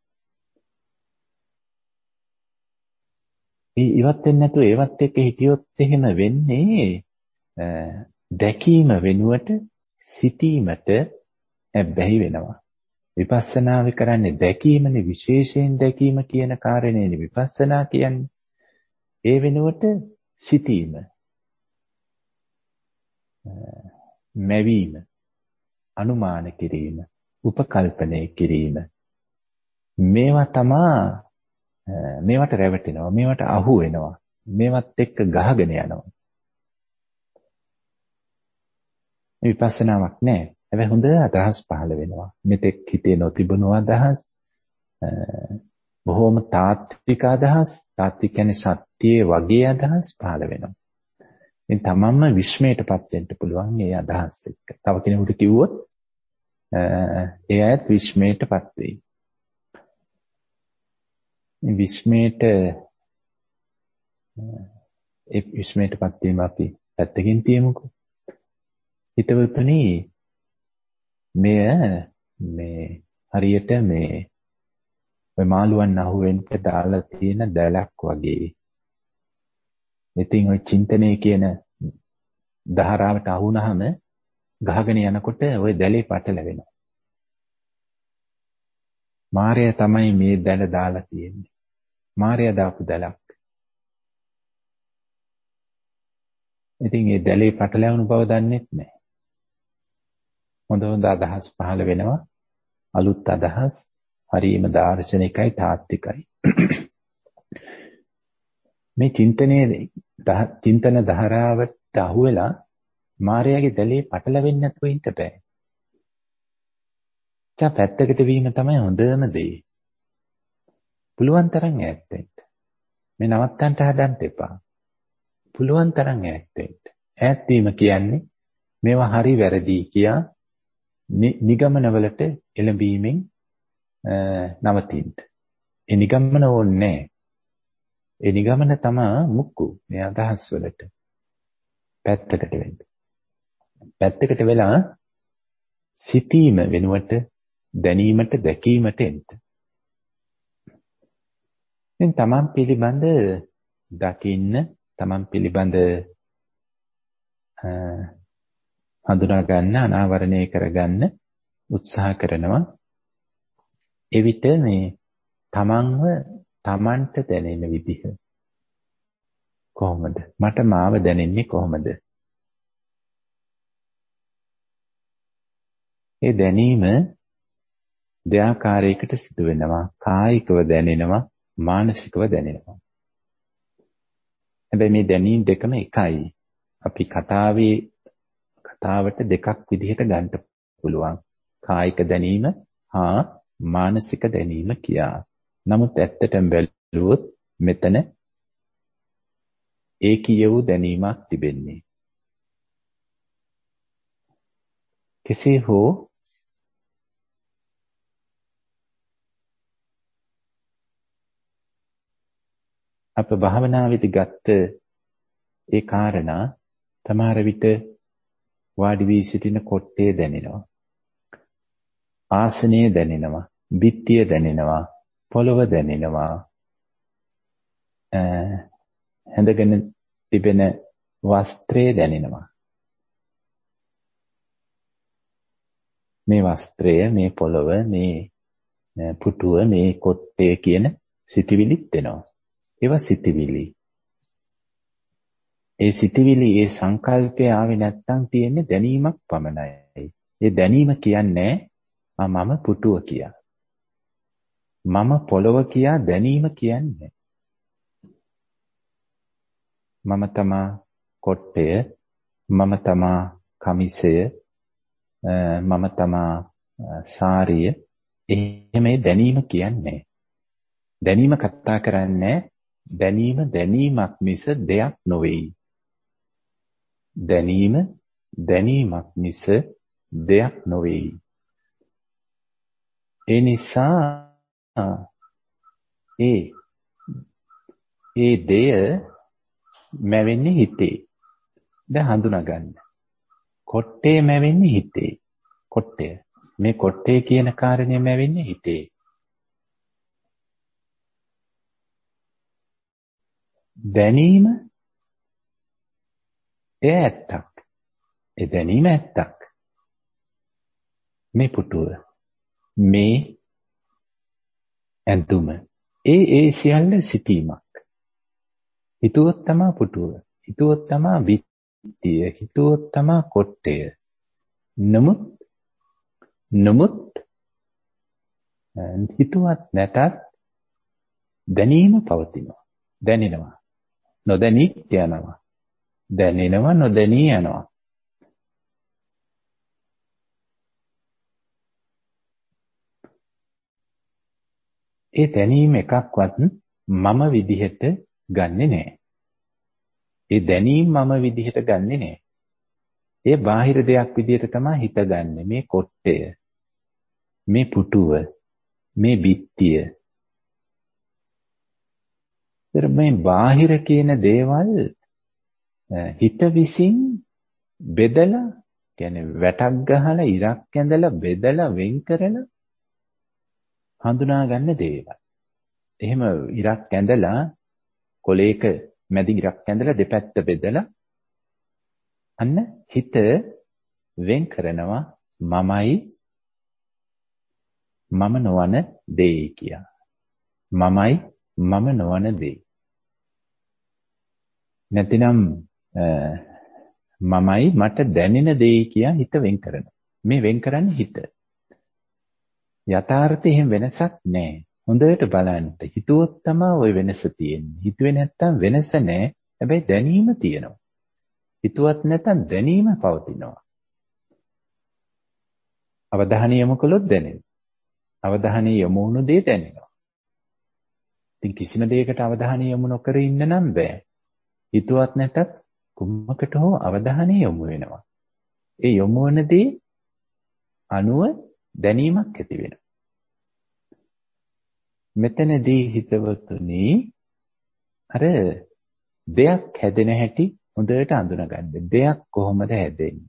මේ ඉවත් වෙන්නේ නැතුව ඒවත් එක්ක හිටියොත් එහෙම වෙන්නේ දැකීම වෙනුවට සිටීමට බැහැ වෙනවා. විපස්සනාව කරන්නේ දැකීමනේ, විශේෂයෙන් දැකීම කියන කාරණේනේ විපස්සනා කියන්නේ. ඒ වෙනුවට සිටීම, මැවීම, අනුමාන කිරීම, උපකල්පනය කිරීම මේවා තමා මේවට රැවටෙනවා, මේවට අහු වෙනවා, මේවත් එක්ක ගහගෙන යනවා. විපස්සනාවක් නෑ. හැබැයි හොඳ අදහස් පහළ වෙනවා. මෙතෙක් හිතේ නොතිබුණු අදහස්, බොහෝම තාත්වික අදහස්, තාත්වික කියන්නේ සත්‍යයේ වගේ අදහස් පහළ වෙනවා. ඉතින් තමන්ම විස්මයටපත් වෙන්න පුළුවන් මේ අදහස් එක්ක. තව කෙනෙකුට කිව්වොත් ඒ අයත් විස්මයටපත් වෙයි. මේ විස්මයටපත් වීම අපි පැත්තකින් තියමුකෝ. හිතවතුනි මේ හරියට මේ මාළුවන් අහුවෙන්න දාලා තියෙන දැලක් වගේ. ඉතින් ওই චින්තනය කියන ධාරාවට අහුනහම ගහගෙන යනකොට ওই දැලේ පටලැවෙනවා. මායя තමයි මේ දැල දාලා තියෙන්නේ. මායя දාපු දැලක්. ඉතින් මේ දැලේ පටලැවුණු බව දන්නේත් නැහැ. හොඳ අදහස් පහළ වෙනවා. අලුත් අදහස් හරියම දාර්ශනිකයි, තාත්විකයි. මේ චින්තන ධාරාවට අහු වෙලා මායාවේ දැලේ පටලවෙන්නේ නැතුව ඉන්න බෑ. පැත්තකට වීම තමයි හොඳම දේ. පුළුවන් තරම් ඈත් වෙන්න. මේ නවත්තන්න හදන්න එපා. පුළුවන් තරම් ඈත් වෙන්න. ඈත් වීම කියන්නේ මේවා හරි වැරදි කියා නිගමනවලට එළඹීමෙන් නවතින්න. ඒ නිගමන ඕනේ නැහැ. ඒ නිගමන තමයි මුක්කු මේ අදහස් වලට. පැත්තකට වෙන්න. පැත්තකට වෙලා සිටීම වෙනුවට දැනීමට, දැකීමට එන්න. දැන් තමන් පිළිබඳ දකින්න, තමන් පිළිබඳ හඳුනා ගන්න, අනාවරණය කරගන්න උත්සාහ කරනවා. එවිට මේ තමන්ව තමන්ට දැනෙන විදිහ කොහොමද? මට මාව දැනෙන්නේ කොහොමද? ඒ දැනීම දෙආකාරයකට සිදු වෙනවා. කායිකව දැනෙනවා, මානසිකව දැනෙනවා. හැබැයි මේ දැනීම් දෙකම එකයි. අපි කතාවට දෙකක් විදිහට ගන්න පුළුවන්. කායික දැනීම හා මානසික දැනීම කියා. නමුත් ඇත්තටම බැලුවොත් මෙතන ඒකීය වූ දැනීමක් තිබෙන්නේ. කෙසේ හෝ අප භාවනාවේදී ගත්ත ඒ කාරණා තමාර විට වාඩි වී සිටින කොට්ටේ දැනෙනවා. ආසනයේ දැනෙනවා. බිත්තිය දැනෙනවා. පොළව දැනෙනවා. හැඳගෙන තිබෙන වස්ත්‍රය දැනෙනවා. මේ වස්ත්‍රය, මේ පොළව, මේ පුටුව, මේ කොට්ටේ කියන සිතිවිලිත් එනවා. ඒවා සිතිවිලි. ඒ සිතිවිලි ඒ සංකල්පය ආවේ නැත්තම් තියෙන්නේ දැනීමක් පමණයි. ඒ දැනීම කියන්නේ මම පුටුව කියා. මම පොළව කියා දැනීම කියන්නේ. මම තමා කොට්ටය, මම තමා කමිසය, මම තමා සාරිය. එහෙම දැනීම කියන්නේ. දැනීම කතා කරන්නේ දැනීම දැනීමක් මිස දෙයක් නොවේයි. දැනීම දැනීමක් මිස දෙයක් නොවේයි. ඒ නිසා ඒ දෙය මැවෙන්නේ හිතේ. දැන් හඳුනා ගන්න. කොට්ටේ මැවෙන්නේ හිතේ. කොට්ටය. මේ කොට්ටේ කියන කාරණය මැවෙන්නේ හිතේ. දැනීම එය ඇත්තක්. ඒ දැනීම ඇත්තක්. මේ පුටුව. මේ ඇඳුම. ඒ සියල්ල සිටීමක්. හිතුවොත් තමා පුටුව. හිතුවොත් තමා බිත්තිය. හිතුවොත් තමා කොට්ටය. නමුත් හිතුවත් නැතත් දැනීම පවතිනවා. දැනෙනවා. නොදැනී යනවා. දැනෙනවා නොදැනී යනවා. ඒ දැනීම එකක්වත් මම විදිහට ගන්නෙ නෑ. ඒ දැනීම මම විදිහට ගන්නෙ නෑ. ඒ බාහිර දෙයක් විදිහට තමයි හිතගන්නේ. මේ කොට්ටය, මේ පුටුව, මේ බිත්තිය. මේ බාහිර කියන දේවල් හිත විසින් බෙදලා, කියන්නේ වැටක් ගහලා ඉරක් ඇඳලා බෙදලා වෙන් කරලා හඳුනා ගන්න දේවල්. එහෙම ඉරක් ඇඳලා කොලේක මැදි ඉරක් ඇඳලා දෙපැත්ත බෙදලා අන්න හිත වෙන් කරනවා මමයි මම නොවන දෙයි කියා. මමයි මම නොවන දෙයි. නැතිනම් මමයි මට දැනෙන දෙයි කියා හිත වෙන් කරනවා. මේ වෙන් කරන්නේ හිත. යථාර්ථයේ එහෙම වෙනසක් නැහැ. හොඳට බලන්න. හිතුවොත් තමයි ওই වෙනස තියෙන්නේ. හිතුවේ නැත්තම් වෙනස නැහැ. හැබැයි දැනීම තියෙනවා. හිතුවත් නැත්තම් දැනීම පවතිනවා. අවධානය යොමු කළොත් දැනෙනවා. අවධානය යොමු වුණු දේ දැනෙනවා. ඉතින් කිසිම දෙයකට අවධානය යොමු නොකර ඉන්න නම් බෑ. හිතුවත් නැතත් කුමකට හෝ අවධානය යොමු වෙනවා. ඒ යොමු වන දේ අනුව දැනීමක් ඇති වෙනවා. මෙතනදී හිතවතුනි අර දෙයක් හැදෙන හැටි හොඳට අඳුනගන්න. දෙයක් කොහොමද හැදෙන්නේ?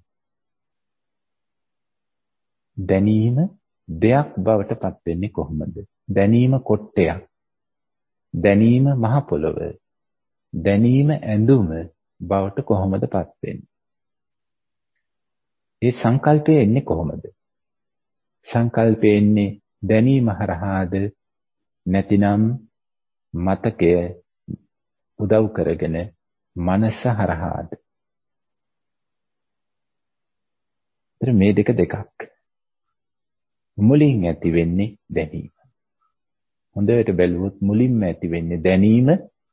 දැනීම දෙයක් බවට පත් වෙන්නේ කොහොමද? දැනීම කොට්ටයක්. දැනීම මහ පොළොව. දැනීම ඇඳුම බවට කොහොමද පත් වෙන්නේ? ඒ සංකල්පය එන්නේ කොහොමද? සංකල්පය එන්නේ දැනීම හරහාද නැතිනම් මතකය උදව් කරගෙන මනස හරහාද? මේ දෙකක්. මුලින් ඇති වෙන්නේ දැනීම. හොඳට බැලුවොත් මුලින්ම ඇති වෙන්නේ දැනීම.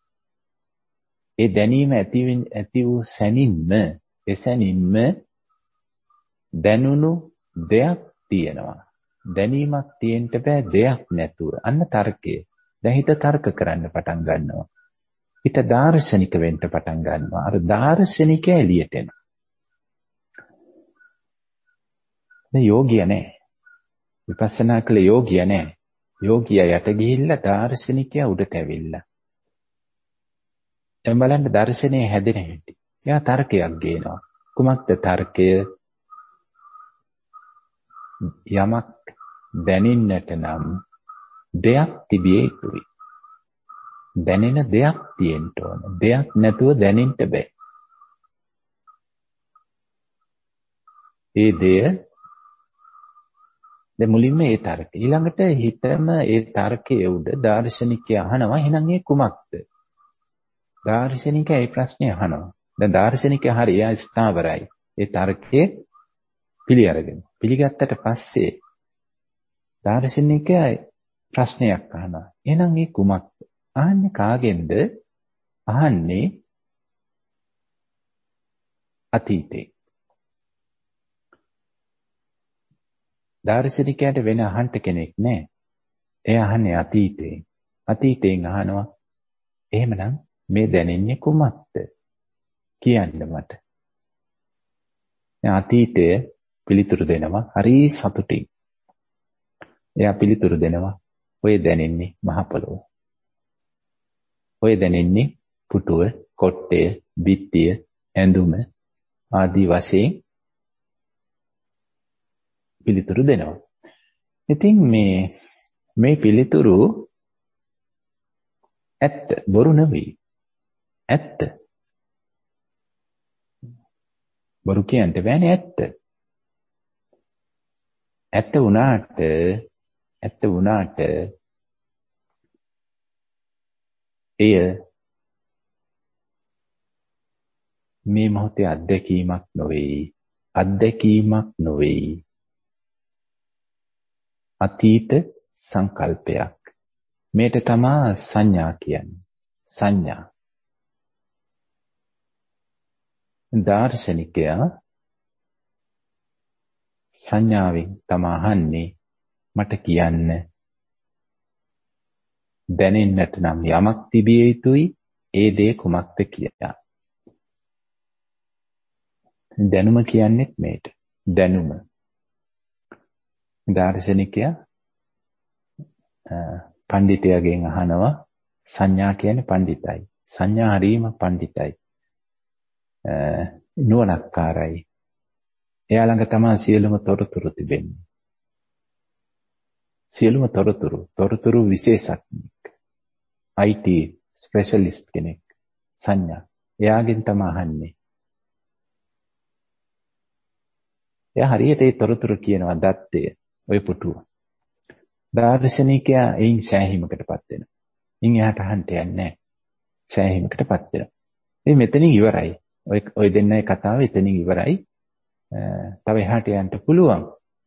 ඒ දැනීම ඇති වූ සැනින්ම එසැනින්ම දැනුණු දෙයක් තියෙනවා. දැනීමක් තියෙන්න බෑ දෙයක් නැතුව. අන්න තර්කය. දැන් හිත තර්ක කරන්න පටන් ගන්නවා. හිත දාර්ශනික වෙන්න පටන් ගන්නවා. අර දාර්ශනිකය එළියට එනවා. දැන් යෝගිය නැහැ. විපස්සනා කළ යෝගිය නැහැ. යෝගියා යට ගිහිල්ලා දාර්ශනිකයා උඩට ඇවිල්ලා. දැන් බලන්න දර්ශනය හැදෙන හැටි. එයා තර්කයක් ගේනවා. කුමක්ද තර්කය? යමක් දැනෙන්නට නම් දෙයක් තිබිය යුතුයි. දැනෙන දෙයක් තියෙන්න ඕන. දෙයක් නැතුව දැනෙන්න බෑ. ඒ දෙය දැන් මුලින්ම ඒ තර්කය. ඊළඟට හිතම ඒ තර්කයේ උඩ දාර්ශනිකය අහනවා එහෙනම් ඒ කුමක්ද? දාර්ශනිකයා ඒ ප්‍රශ්නේ අහනවා. දැන් දාර්ශනිකයා හරි එයා ස්ථාවරයි. ඒ තර්කයේ පිළිගත්තට පස්සේ දාර්ශනිකයා ප්‍රශ්නයක් අහනවා. එහෙනම් මේ කුමක්ද? අහන්නේ කාගෙන්ද? අහන්නේ අතීතේ. දාර්ශනිකයාට වෙන අහන්න කෙනෙක් නැහැ. එයා අහන්නේ අතීතේ. අතීතයෙන් අහනවා එහෙමනම් මේ දැනෙන්නේ කුමක්ද? කියන්න මට. දැන් අතීතය පිළිතුරු දෙනවා හරි සතුටින්. එයා පිළිතුරු දෙනවා ඔය දැනෙන්නේ මහ පොළොව. ඔය දැනෙන්නේ පුටුව, කොට්ටය, බිත්තිය, ඇඳුම ආදී වශයෙන් පිළිතුරු දෙනවා. ඉතින් මේ පිළිතුරු ඇත්ත, බොරු නෙවෙයි. ඇත්ත. බොරු කියන්න බෑනේ ඇත්ත. ඇත්ත වුණාට එය මේ මොහොතේ අත්දැකීමක් නොවේ. අතීත සංකල්පයක්. මේට තමා සංඥා කියන්නේ. සංඥා. දාර්ශනිකයා සංඥාවෙන් තමා අහන්නේ මට කියන්න දැනෙන්නට නම් යමක් තිබිය යුතුයි ඒ දේ කුමක්ද කියලා. දැනුම කියන්නේත් මේට. දැනුම. දාර්ශනිකයා පඬිතයාගෙන් අහනවා සංඥා කියන්නේ පඬිතයි. සංඥා හරීම පඬිතයි. නුවණක්කාරයි. එයා ළඟ තමයි සියලුම තොරතුරු තිබෙන්නේ. සියලුම තොරතුරු විශේෂඥෙක්. IT ස්පෙෂලිස්ට් කෙනෙක්. සංඥා. එයාගෙන් තමයි අහන්නේ. එයා හරියට ඒ තොරතුරු කියනවා දත්තය, ඔය පුටුව. දාර්ශනිකයා එයින් සෑහීමකටපත් වෙනවා. ඉන් එහාට අහන්න යන්නේ නැහැ. සෑහීමකටපත් වෙනවා. ඉතින් මෙතනින් ඉවරයි. ඔය දෙන්නයි කතාව එතනින් ඉවරයි. තව එහාට යන්න පුළුවන්.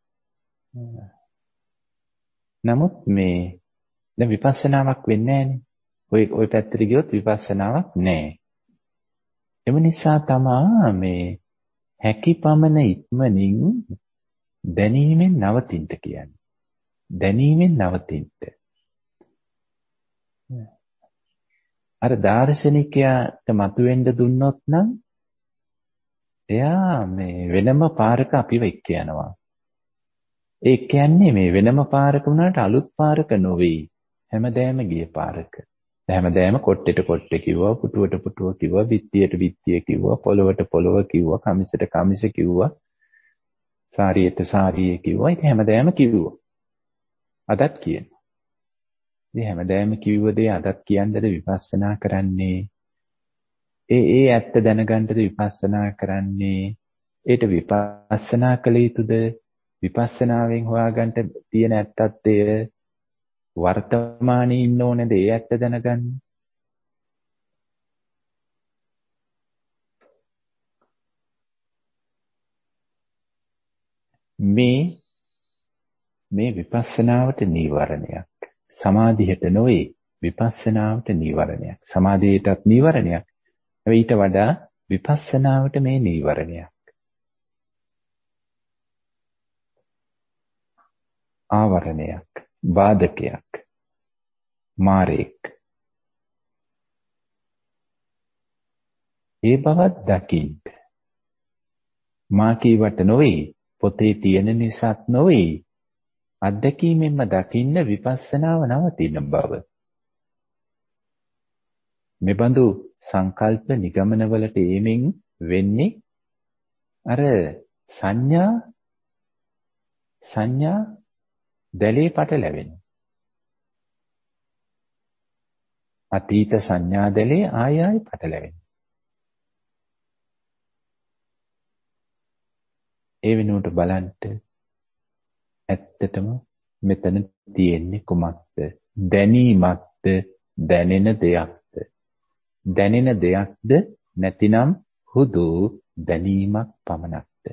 නමුත් දැන් විපස්සනාවක් වෙන්නේ නැහැනේ. ඔය පැත්තට ගියොත් විපස්සනාවක් නැහැ. එම නිසා තමයි හැකිපමණ ඉක්මනින් දැනීමෙන් නවතින්න කියන්නේ. දැනීමෙන් නවතින්න. අර දාර්ශනිකයාට මතුවෙන්න දුන්නොත් නම් එයා වෙනම පාරක අපිව එක්ක යනවා. ඒ කියන්නේ මේ වෙනම පාරක වුණාට අලුත් පාරක නොවේ. හැමදෑම ගිය පාරක. හැමදෑම කොට්ටෙට කොට්ටේ කිව්වා, පුටුවට පුටුව කිව්වා, බිත්තියට බිත්තිය කිව්වා, පොළවට පොළව කිව්වා, කමිසට කමිස කිව්වා, සාරියට සාරිය කිව්වා. ඉතින් හැමදෑම කිව්වා. අදත් කියනවා. ඉතින් හැමදෑම කිව්ව දේ අදත් කියන්නද විපස්සනා කරන්නේ? ඒ ඇත්ත දැනගන්නද විපස්සනා කරන්නේ? ඒට විපස්සනා කළ යුතුද? විපස්සනාවෙන් හොයාගන්න තියෙන ඇත්තත් එය වර්තමානයේ ඉන්න ඕනේද ඒ ඇත්ත දැනගන්න? මේ විපස්සනාවට නීවරණයක්. සමාධියට නොවේ. විපස්සනාවට නීවරණයක්. සමාධියටත් නීවරණයක්. ඊට වඩා විපස්සනාවට මේ නීවරණයක්. ආවරණයක්, බාධකයක්, මාරෙක්. ඒ බවත් දකින්න. මා කීවට නොවේ, පොතේ තියෙන නිසාත් නොවේ. අත්දැකීමෙන්ම දකින්න විපස්සනාව නවතින බව. මෙබඳු සංකල්ප නිගමනවලට එමින් වෙන්නේ අර සංඥා දැලේ පටලැවෙනවා. අතීත සංඥා දැලේ ආයෙ පටලැවෙනවා. ඒ වෙනුවට බලන්න ඇත්තටම මෙතන තියෙන්නේ කුමක්ද? දැනීමක්ද? දැනෙන දෙයක්ද? දැනෙන දෙයක්ද නැතිනම් හුදු දැනීමක් පමණක්ද?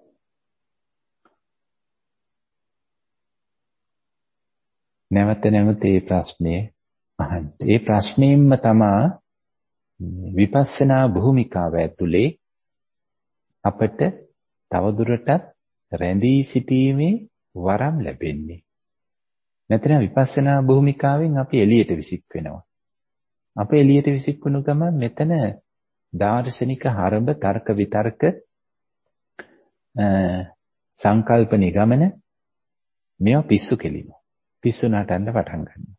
නැවත නැවත මේ ප්‍රශ්නේ අහන්න. මේ ප්‍රශ්නයෙන්ම තමයි විපස්සනා භූමිකාව ඇතුලේ අපට තවදුරටත් රැඳී සිටීමේ වරම් ලැබෙන්නේ. නැත්නම් විපස්සනා භූමිකාවෙන් අපි එළියට විසික් වෙනවා. අප එළියට විසික් වුණු ගමන් මෙතන දාර්ශනික හරඹ තර්ක විතර්ක සංකල්ප නිගමන මේවා පිස්සු කෙලිනවා. පිස්සු නටන්න පටන් ගන්නවා.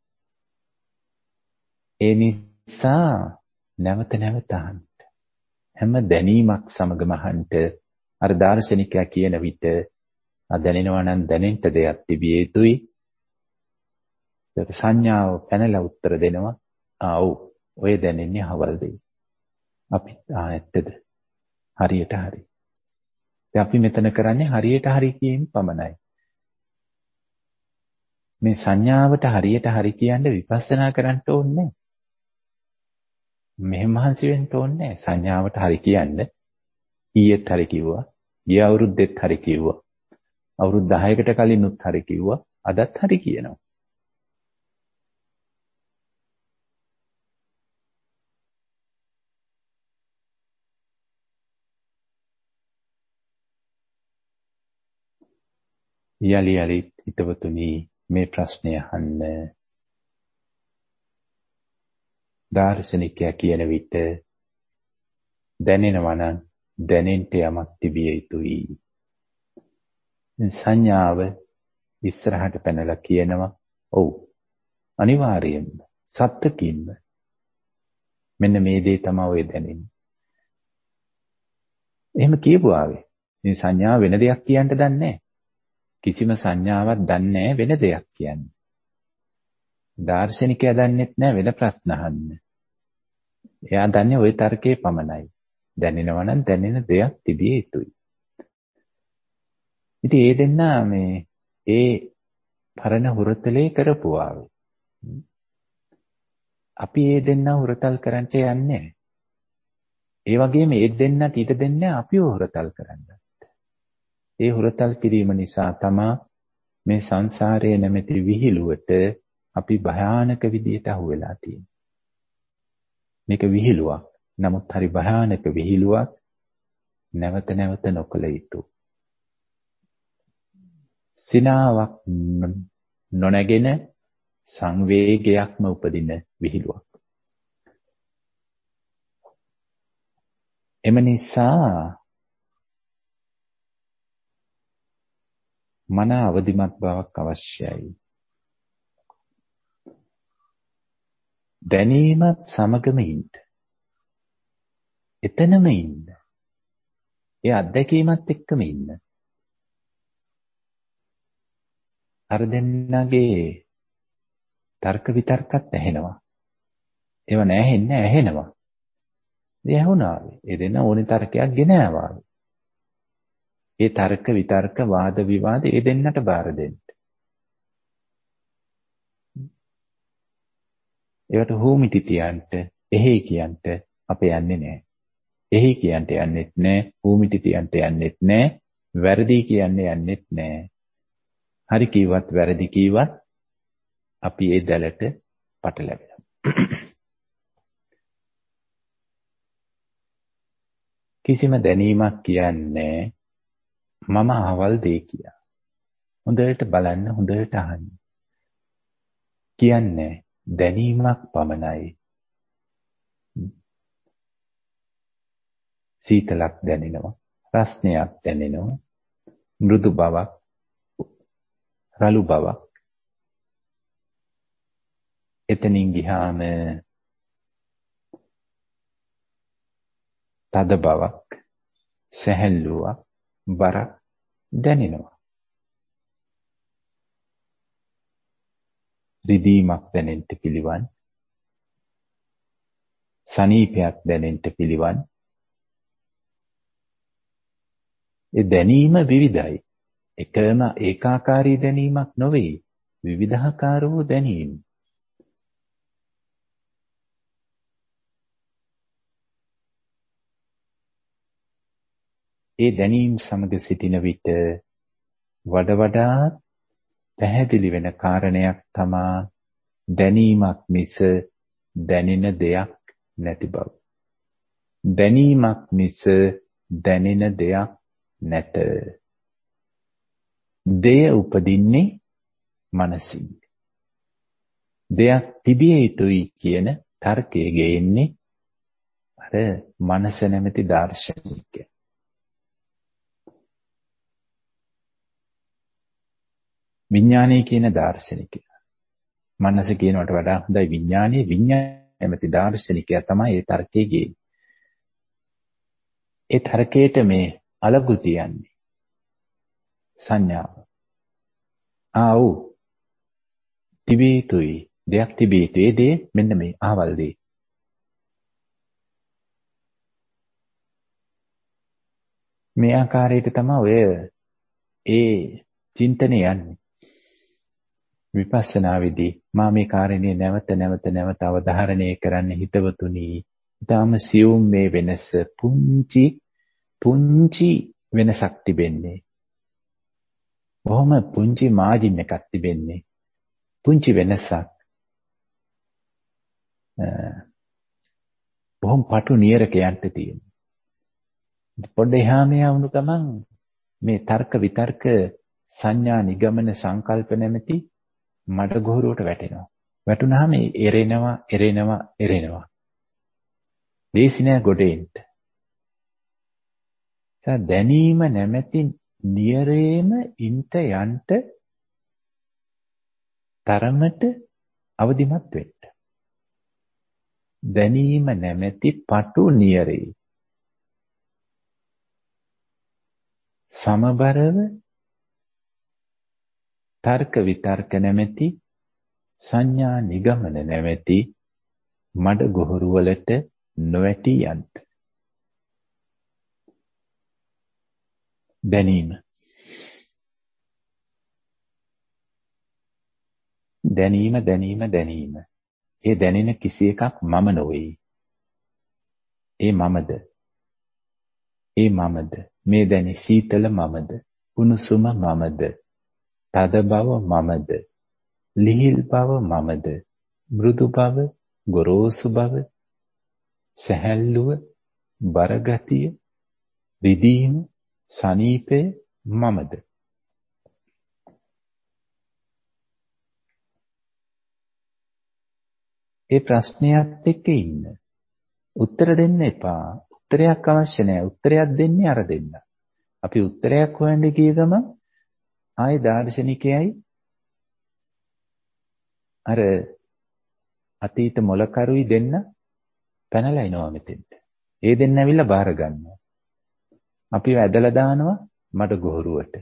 ඒ නිසා නැවත නැවත අහන්න. හැම දැනීමක් සමගම අහන්න. අර දාර්ශනිකයා කියන විට දැනෙනවා නම් දැනෙන්න දෙයක් තිබිය යුතුයි. ඒක සංඥාව පැනලා උත්තර දෙනවා. ඔව් ඔය දැනෙන්නේ හවල් දෙයි. අපි ඇත්තද? හරියට හරි. දැන් අපි මෙතන කරන්නේ හරියට හරි කියන පමණයි. මේ සංඥාවට හරියට හරි කියන්න විපස්සනා කරන්න ඕනේ. මෙහෙම මහන්සි වෙන්න ඕනේ. සංඥාවට හරි කියන්න ඊයේත් හරි කිව්වා. ගිය අවුරුද්දෙත් හරි කිව්වා. අවුරුදු 10කට කලිනුත් හරි කිව්වා. අදත් හරි කියනවා. යලි යලිත් හිතවතුනි මේ ප්‍රශ්නය අහන්න. දාර්ශනිකයා කියන විට දැනෙනවා නම් දැනෙන්න යමක් තිබිය යුතුයි. සංඥාව ඉස්සරහට පැනලා කියනවා ඔව් අනිවාර්යයෙන්ම සත්‍යකින්ම මෙන්න මේ දේ තමයි ඔය දැනෙන්නේ. එහෙම කියපුවාවේ මේ සංඥාව වෙන දෙයක් කියන්න දන්නේ නැහැ. කිසිම සංඥාවක් දන්නේ නැහැ වෙන දෙයක් කියන්නේ. දාර්ශනිකයා දන්නෙත් නැහැ වෙන ප්‍රශ්න අහන්න. එයා දන්නේ ওই තර්කයේ පමණයි. දැනෙනවා නම් දැනෙන දෙයක් තිබිය යුතුයි. ඉතින් ඒ දෙන්නා ඒ පරණ හුරතලේ කරපුවාවේ. අපි ඒ දෙන්නා හුරතල් කරන්නට යන්නේ. ඒ වගේම ඒ දෙන්නට ඊට දෙන්නේ අපිව හුරතල් කරන්නත්. ඒ හුරතල් කිරීම නිසා තමයි මේ සංසාරයේ නැමැති විහිළුවට අපි භයානක විදියට අහු වෙලා තියෙන්නේ. මේක විහිළුවක්. නමුත් හරි භයානක විහිළුවක්. නැවත නැවත නොකළ යුතුයි. සිනාවක් නොනැගෙන සංවේගයක්ම උපදින විහිළුවක්. එම නිසා මන අවදිමත් බවක් අවශ්‍යයි. දැනීමත් සමගම ඉන්න. එතනම ඉන්න. ඒ අත්දැකීමත් එක්කම ඉන්න. අර දෙන්නගේ තර්ක විතර්කත් ඇහෙනවා. ඒව නැහැ ඇහෙනවා. ඒ ඇහුණා. ඒ දෙන්න ඕනි තර්කයක් ගෙන ආවා. ඒ තර්ක විතර්ක වාද විවාද ඒ දෙන්නට බාර දෙන්න. ඒවට හුමිටි තියන්ට එහෙයි කියන්ට අප යන්නේ නැහැ. එහෙයි කියන්ට යන්නෙත් නැහැ. හුමිටි තියන්ට යන්නෙත් නැහැ. වැරදි කියන්නේ යන්නෙත් නැහැ. හරි කිව්වත් වැරදි කිව්වත් අපි ඒ දැලට පටලැවෙනවා. කිසිම දැනීමක් කියන්නේ මම අහවල් දෙය කියලා. හොඳට බලන්න හොඳට අහන්න. කියන්නේ දැනීමක් පමණයි. සීතලක් දැනෙනවා, රස්නයක් දැනෙනවා, මෘදු බවක්, රළු බවක්. එතනින් ගියාම තද බවක්, සැහැල්ලුවක්, බරක් දැනෙනවා. රිදීමක් දැනෙන්න පිළිවන්, සනීපයක් දැනෙන්න පිළිවන්. ඒ දැනීම විවිධයි. එකම ඒකාකාරී දැනීමක් නොවේ. විවිධාකාර වූ දැනීම්. ඒ දැනීම් සමග සිටින විට වඩා පැහැදිලි වෙන කාරණයක් තමා දැනීමක් මිස දැනෙන දෙයක් නැති බව. දැනීමක් මිස දැනෙන දෙයක් නැත. දෙය උපදින්නේ මනසින්. දෙයක් තිබිය යුතුයි කියන තර්කයේ ගේන්නේ අර මනස නැමැති දාර්ශනිකය. විඥානය කියන දාර්ශනිකය. මනස කියනවට වඩා හොඳයි විඥානයේ නැමැති දාර්ශනිකය තමයි ඒ තර්කයේ ගේන්නේ. ඒ තර්කයට මේ අලගු තියන්නේ සංඥාව. ආව් තිබිය යුතුයි. දෙයක් තිබිය යුතුයි. ඒ දේ මෙන්න මේ අහවල් දේ. මේ ආකාරයට තමයි ඔය ඒ චින්තනය යන්නේ. විපස්සනාවේදී මා මේ කාරණේ නැවත අවධාරණය කරන්න හිතවතුනි. ඊටාම සියුම් මේ වෙනස පුංචි වෙනසක් තිබෙන්නේ. බොහොම පුංචි මාජින් එකක් තිබෙන්නේ. පුංචි වෙනසක්. බොහොම පටු නියරක යන්න තියෙනවා. පොඩ්ඩ එහා මෙහා වුණු ගමන් මේ තර්ක විතර්ක සංඥා නිගමන සංකල්ප නැමැති මඩ ගොහරුවට වැටෙනවා. වැටුනහම එරෙනවා. දේසි නෑ ගොඩේන්න. දැනීම නැමැති නියරේම ඉන්ට යන්ට තරමට අවදිමත් වෙන්න. දැනීම නැමැති පටු නියරේ සමබරව තර්ක විතර්ක නැමැති සංඥා නිගමන නැමැති මඩ ගොහරු වලට නොවැටි යන්න. දැනීම. ඒ දැනෙන කිසි එකක් මම නොවේ. ඒ මමද? මේ දැනෙන සීතල මමද? උණුසුම මමද? තද බව මමද? ලිහිල් බව මමද? මෘදු බව, ගොරෝසු බව, සැහැල්ලුව, බරගතිය, රිදීම, සනීපය මමද? ඒ ප්‍රශ්නයත් එක්ක ඉන්න. උත්තර දෙන්න එපා. උත්තරයක් අවශ්‍ය නැහැ. උත්තරයක් දෙන්නේ අර දෙන්න. අපි උත්තරයක් හොයන්න ගිය ගමන් ආයේ දාර්ශනිකයයි අර අතීත මොලකරුයි දෙන්න පැනලා එනවා මෙතෙන්ට. ඒ දෙන්න ඇවිල්ලා බාර ගන්නවා. අපිව ඇදලා දානවා මඩ ගොහරුවට.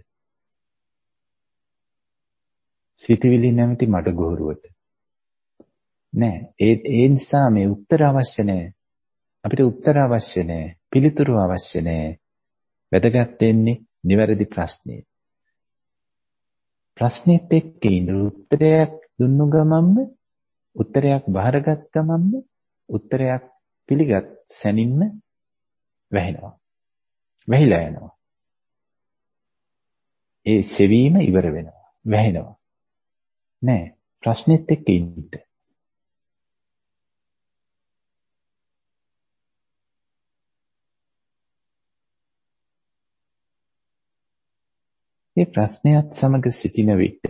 සිතවිලි නැමැති මඩ ගොහරුවට. නෑ ඒ නිසා මේ උත්තර අවශ්‍ය නෑ. අපිට උත්තර අවශ්‍ය නෑ. පිළිතුරු අවශ්‍ය නෑ. වැදගත් වෙන්නේ නිවැරදි ප්‍රශ්නේ. ප්‍රශ්නෙත් එක්ක ඉඳ උත්තරයක් දුන්නු ගමන්ම උත්තරයක් බාරගත් ගමන්ම උත්තරයක් පිළිගත් සැනින්ම වැහෙනවා. වැහිලා යනවා. ඒ සෙවීම ඉවර වෙනවා. වැහෙනවා. නෑ ප්‍රශ්නෙත් එක්ක ඉන්න. මේ ප්‍රශ්නයත් සමග සිටින විට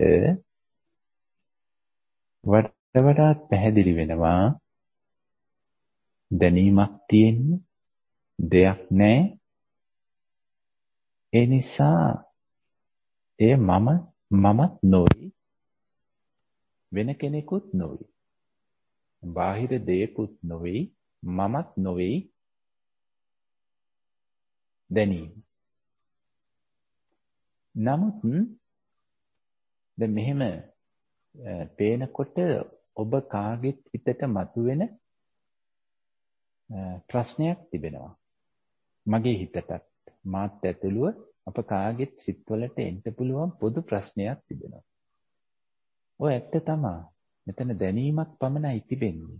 වඩාත් පැහැදිලි වෙනවා දැනීමක් තියෙන්න දෙයක් නැහැ. ඒ නිසා එය මමත් නොවේ. වෙන කෙනෙකුත් නොවේ. බාහිර දෙයක්ුත් නොවේ. මමත් නොවේ. දැනීම. නමුත් දැන් මෙහෙම පේනකොට ඔබ කාගෙත් හිතට මතුවෙන ප්‍රශ්නයක් තිබෙනවා. මගේ හිතටත් මාත් ඇතුළුව අප කාගෙත් සිත්වලට එන්න පුළුවන් පොදු ප්‍රශ්නයක් තිබෙනවා. ඔය ඇත්ත තමයි. මෙතන දැනීමක් පමණයි තිබෙන්නේ.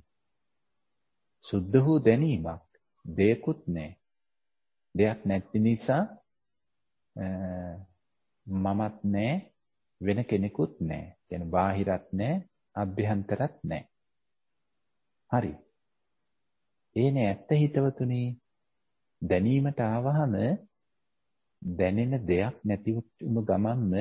සුද්ධ වූ දැනීමක්. දෙයක්ුත් නැහැ. දෙයක් නැති නිසා මමත් නැහැ, වෙන කෙනෙකුත් නැහැ. කියන්නේ බාහිරත් නැහැ, අභ්‍යන්තරත් නැහැ. හරි. ඒනේ ඇත්ත හිතවතුනි. දැනීමට ආවහම දැනෙන දෙයක් නැති වුණු ගමන්ම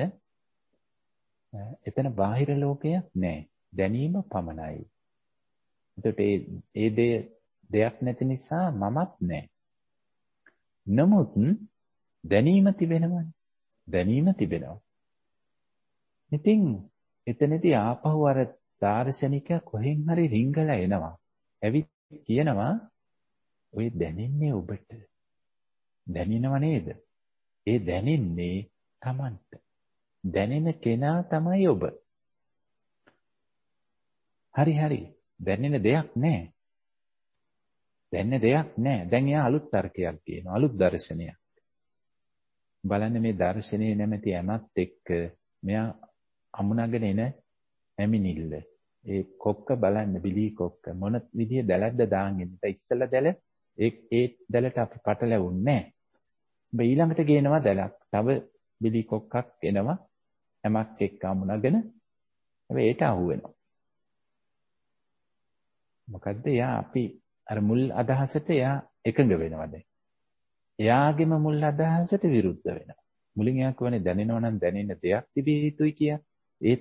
එතන බාහිර ලෝකයක් නැහැ. දැනීම පමණයි. එතකොට ඒ දෙයක් නැති නිසා මමත් නැහැ. නමුත් දැනීම තිබෙනවනේ. දැනීම තිබෙනවා. ඉතින් එතනදී ආපහු අර දාර්ශනිකයා කොහෙන් හරි රිංගලා එනවා. ඇවිත් කියනවා ඔය දැනෙන්නේ ඔබට. දැනෙනව නේද? ඒ දැනෙන්නේ Tamanට. දැනෙන කෙනා තමයි ඔබ. හරි හරි. දැනෙන දෙයක් නැහැ. දැනෙන දෙයක් නැහැ. දැන් එයා අලුත් තර්කයක් කියනවා. අලුත් දර්ශනයක්. බලන්න මේ දර්ශනයේ නැමැති යමත් එක්ක මෙයා අමුණගෙන එන ඇමිනිල්ල. ඒ කොක්ක බලන්න බිලී කොක්ක මොන විදිය දැලක්ද දාන්නේ. ඉස්සෙල්ලා දැල ඒ දැලට අපි පටලැවුන්නේ නැහැ. ඔබ ඊළඟට ගේනවා දැලක්. තව බිලී කොක්කක් එනවා. හැමක් එක්ක අමුණගෙන හැබැයි ඒට අහු වෙනවා. මොකද්ද? එයා අපි අර මුල් අදහසට එයා එකඟ වෙනවා දැන්. එයාගේම මුල් අදහසට විරුද්ධ වෙනවා. මුලින් එයා කියන්නේ දැනෙනවා නම් දැනෙන දෙයක් තිබිය යුතුයි කිය. ඒ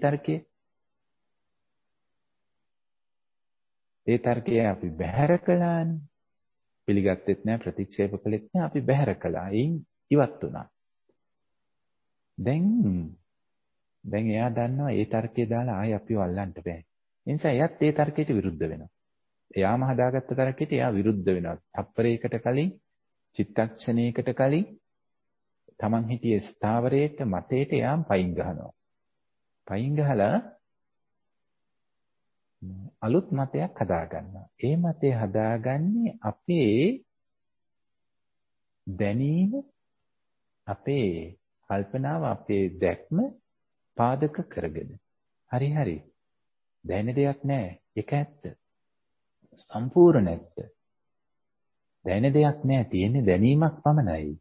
තර්කය අපි බැහැර කළානේ. පිළිගත්තෙත් නැහැ, ප්‍රතික්ෂේප කළෙත් නැහැ. අපි බැහැර කළා. එයින් ඉවත් වුණා. දැන් එයා දන්නවා ඒ තර්කය දාලා ආයෙ අපිව අල්ලන්න බෑ. ඒ නිසා එයාත් ඒ තර්කයට විරුද්ධ වෙනවා. එයාම හදාගත්ත තර්කයට එයා විරුද්ධ වෙනවා. තප්පරයකට කලින්, චිත්තක්ෂණයකට කලින් Taman හිටියේ ස්ථාවරයේට මතයට එයාම පයින් ගහනවා. පයින් ගහලා අලුත් මතයක් හදාගන්නවා. ඒ මතය හදාගන්නේ අපේ දැනීම, අපේ කල්පනාව, අපේ දැක්ම පාදක කරගෙන. හරි හරි. දැනෙන දෙයක් නැහැ. ඒක ඇත්ත. සම්පූර්ණ ඇත්ත. දැනෙන දෙයක් නැහැ. තියෙන්නේ දැනීමක් පමණයි.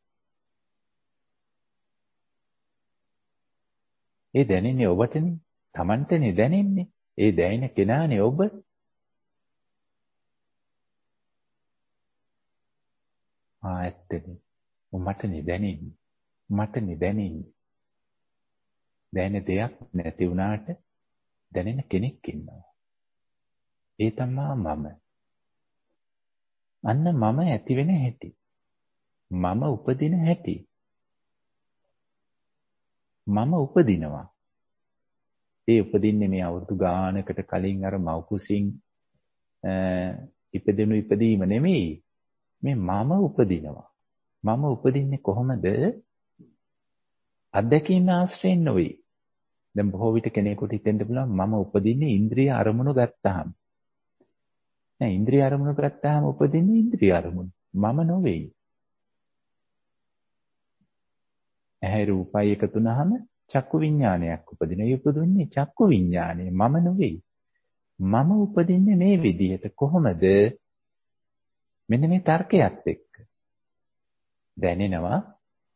ඒ දැනෙන්නේ ඔබටනේ. Tamanටනේ දැනෙන්නේ. ඒ දැනෙන කෙනානේ ඔබ. ඇත්තනේ. මටනේ දැනෙන්නේ. මටනේ දැනෙන්නේ. දැනෙන දෙයක් නැති වුණාට දැනෙන කෙනෙක් ඉන්නවා. ඒ තමයි මම. අන්න මම ඇති වෙන හැටි. මම උපදින හැටි. මම උපදිනවා. ඒ උපදින්නේ මේ අවුරුදු ගානකට කලින් අර මව් කුසින් ඉපදෙනු ඉපදීම නෙමෙයි. මේ මම උපදිනවා. මම උපදින්නේ කොහොමද? අත්දැකීම් ආශ්‍රයෙන් නොවේ. දැන් බොහෝ විට කෙනෙකුට හිතෙන්න පුළුවන් මම උපදින්නේ ඉන්ද්‍රිය අරමුණු ගත්තාම. නෑ, ඉන්ද්‍රිය අරමුණු ගත්තාම උපදින්නේ ඉන්ද්‍රිය අරමුණු. මම නොවේ. ඇහැ රූපයි එකතු වුනහම චක්කු විඥානයක් උපදින. ඒ උපදින්නේ චක්කු විඥානය. මම නොවේ. මම උපදින්නේ මේ විදිහට. කොහොමද? මෙන්න මේ තර්කයත් එක්ක. දැනෙනවා.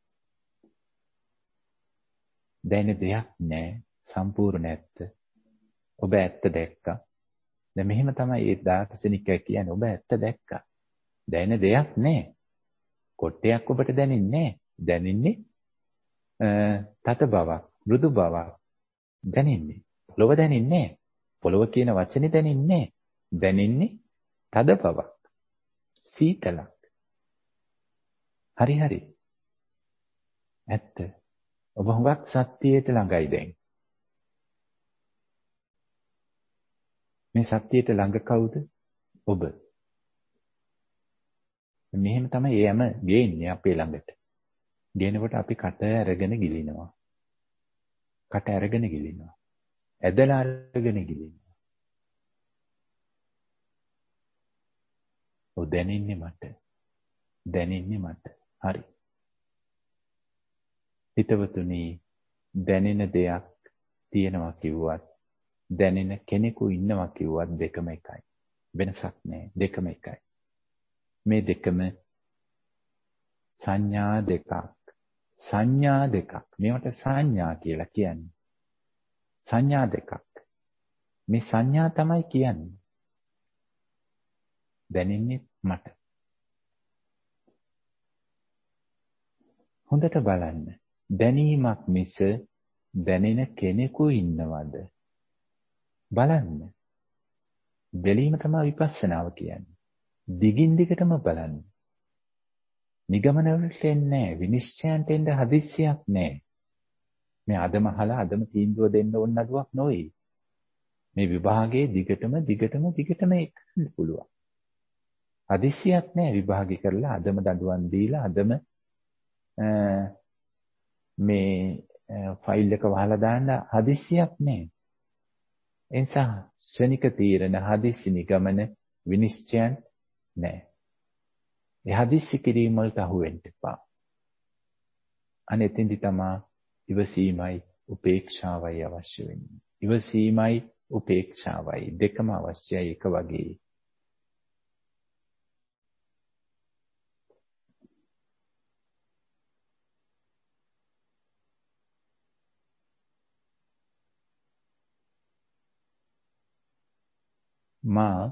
දැනෙන දෙයක් නෑ. සම්පූර්ණ ඇත්ත. ඔබ ඇත්ත දැක්කා. දැන් මෙහෙම තමයි ඒ දාර්ශනිකයා කියන්නේ. ඔබ ඇත්ත දැක්කා. දැනෙන දෙයක් නෑ. කොටයක් ඔබට දැනෙන්නේ නෑ. දැනෙන්නේ තත බවක්, මෘදු බවක් දැනෙන්නේ. පොළව දැනෙන්නේ නෑ. පොළව කියන වචනේ දැනෙන්නේ නෑ. දැනෙන්නේ තද බවක්, සීතලක්. හරි හරි. ඇත්ත. ඔබ හුඟක් සත්‍යයට ළඟයි දැන්. මේ සත්‍යයට ළඟ කවුද? ඔබ. මෙහෙම තමයි එයම ගේන්නේ අපේ ළඟට. ගේනකොට අපි කට අරගෙන ගිලිනවා. කට අරගෙන ගිලිනවා. ඇදලා අරගෙන ගිලිනවා. ඔව් දැනෙන්නේ මට. දැනෙන්නේ මට. හරි. හිතවතුනි, දැනෙන දෙයක් තියෙනවා කිව්වත් දැනෙන කෙනෙකු ඉන්නවා කිව්වත් දෙකම එකයි. වෙනසක් නැහැ. දෙකම එකයි. මේ දෙකම සංඥා දෙකක්. සංඥා දෙකක්. මේවට සංඥා කියලා කියන්නේ. සංඥා දෙකක්. මේ සංඥා තමයි කියන්නේ. දැනෙන්නේ මට. හොඳට බලන්න. දැනීමක් මිස දැනෙන කෙනෙකු ඉන්නවද? බලන්න. බැලීම තමයි විපස්සනාව කියන්නේ. දිගින් දිගටම බලන්න. නිගමන වලට එන්නේ නැහැ. විනිශ්චයන්ට එන්න හදිස්සියක් නැහැ. මේ අදම අහලා අදම තීන්දුව දෙන්න ඕන නඩුවක් නොවේ. මේ විභාගයේ දිගටම එන්න පුළුවන්. හදිස්සියක් නැහැ විභාගي කරලා අදම දඬුවම් දීලා අදම මේ ෆයිල් එක වහලා දාන්න හදිස්සියක් නැහැ. ඒ නිසා ශනික තීරණ හදිස්සි නිගමන විනිශ්චයන් නැහැ. ඒ හදිස්සි කිරීම වලට අහු වෙන්න එපා. අනෙතෙන්දි තමයි ඉවසීමයි උපේක්ෂාවයි අවශ්‍ය වෙන්නේ. ඉවසීමයි උපේක්ෂාවයි දෙකම අවශ්‍යයි එක වගේ. මා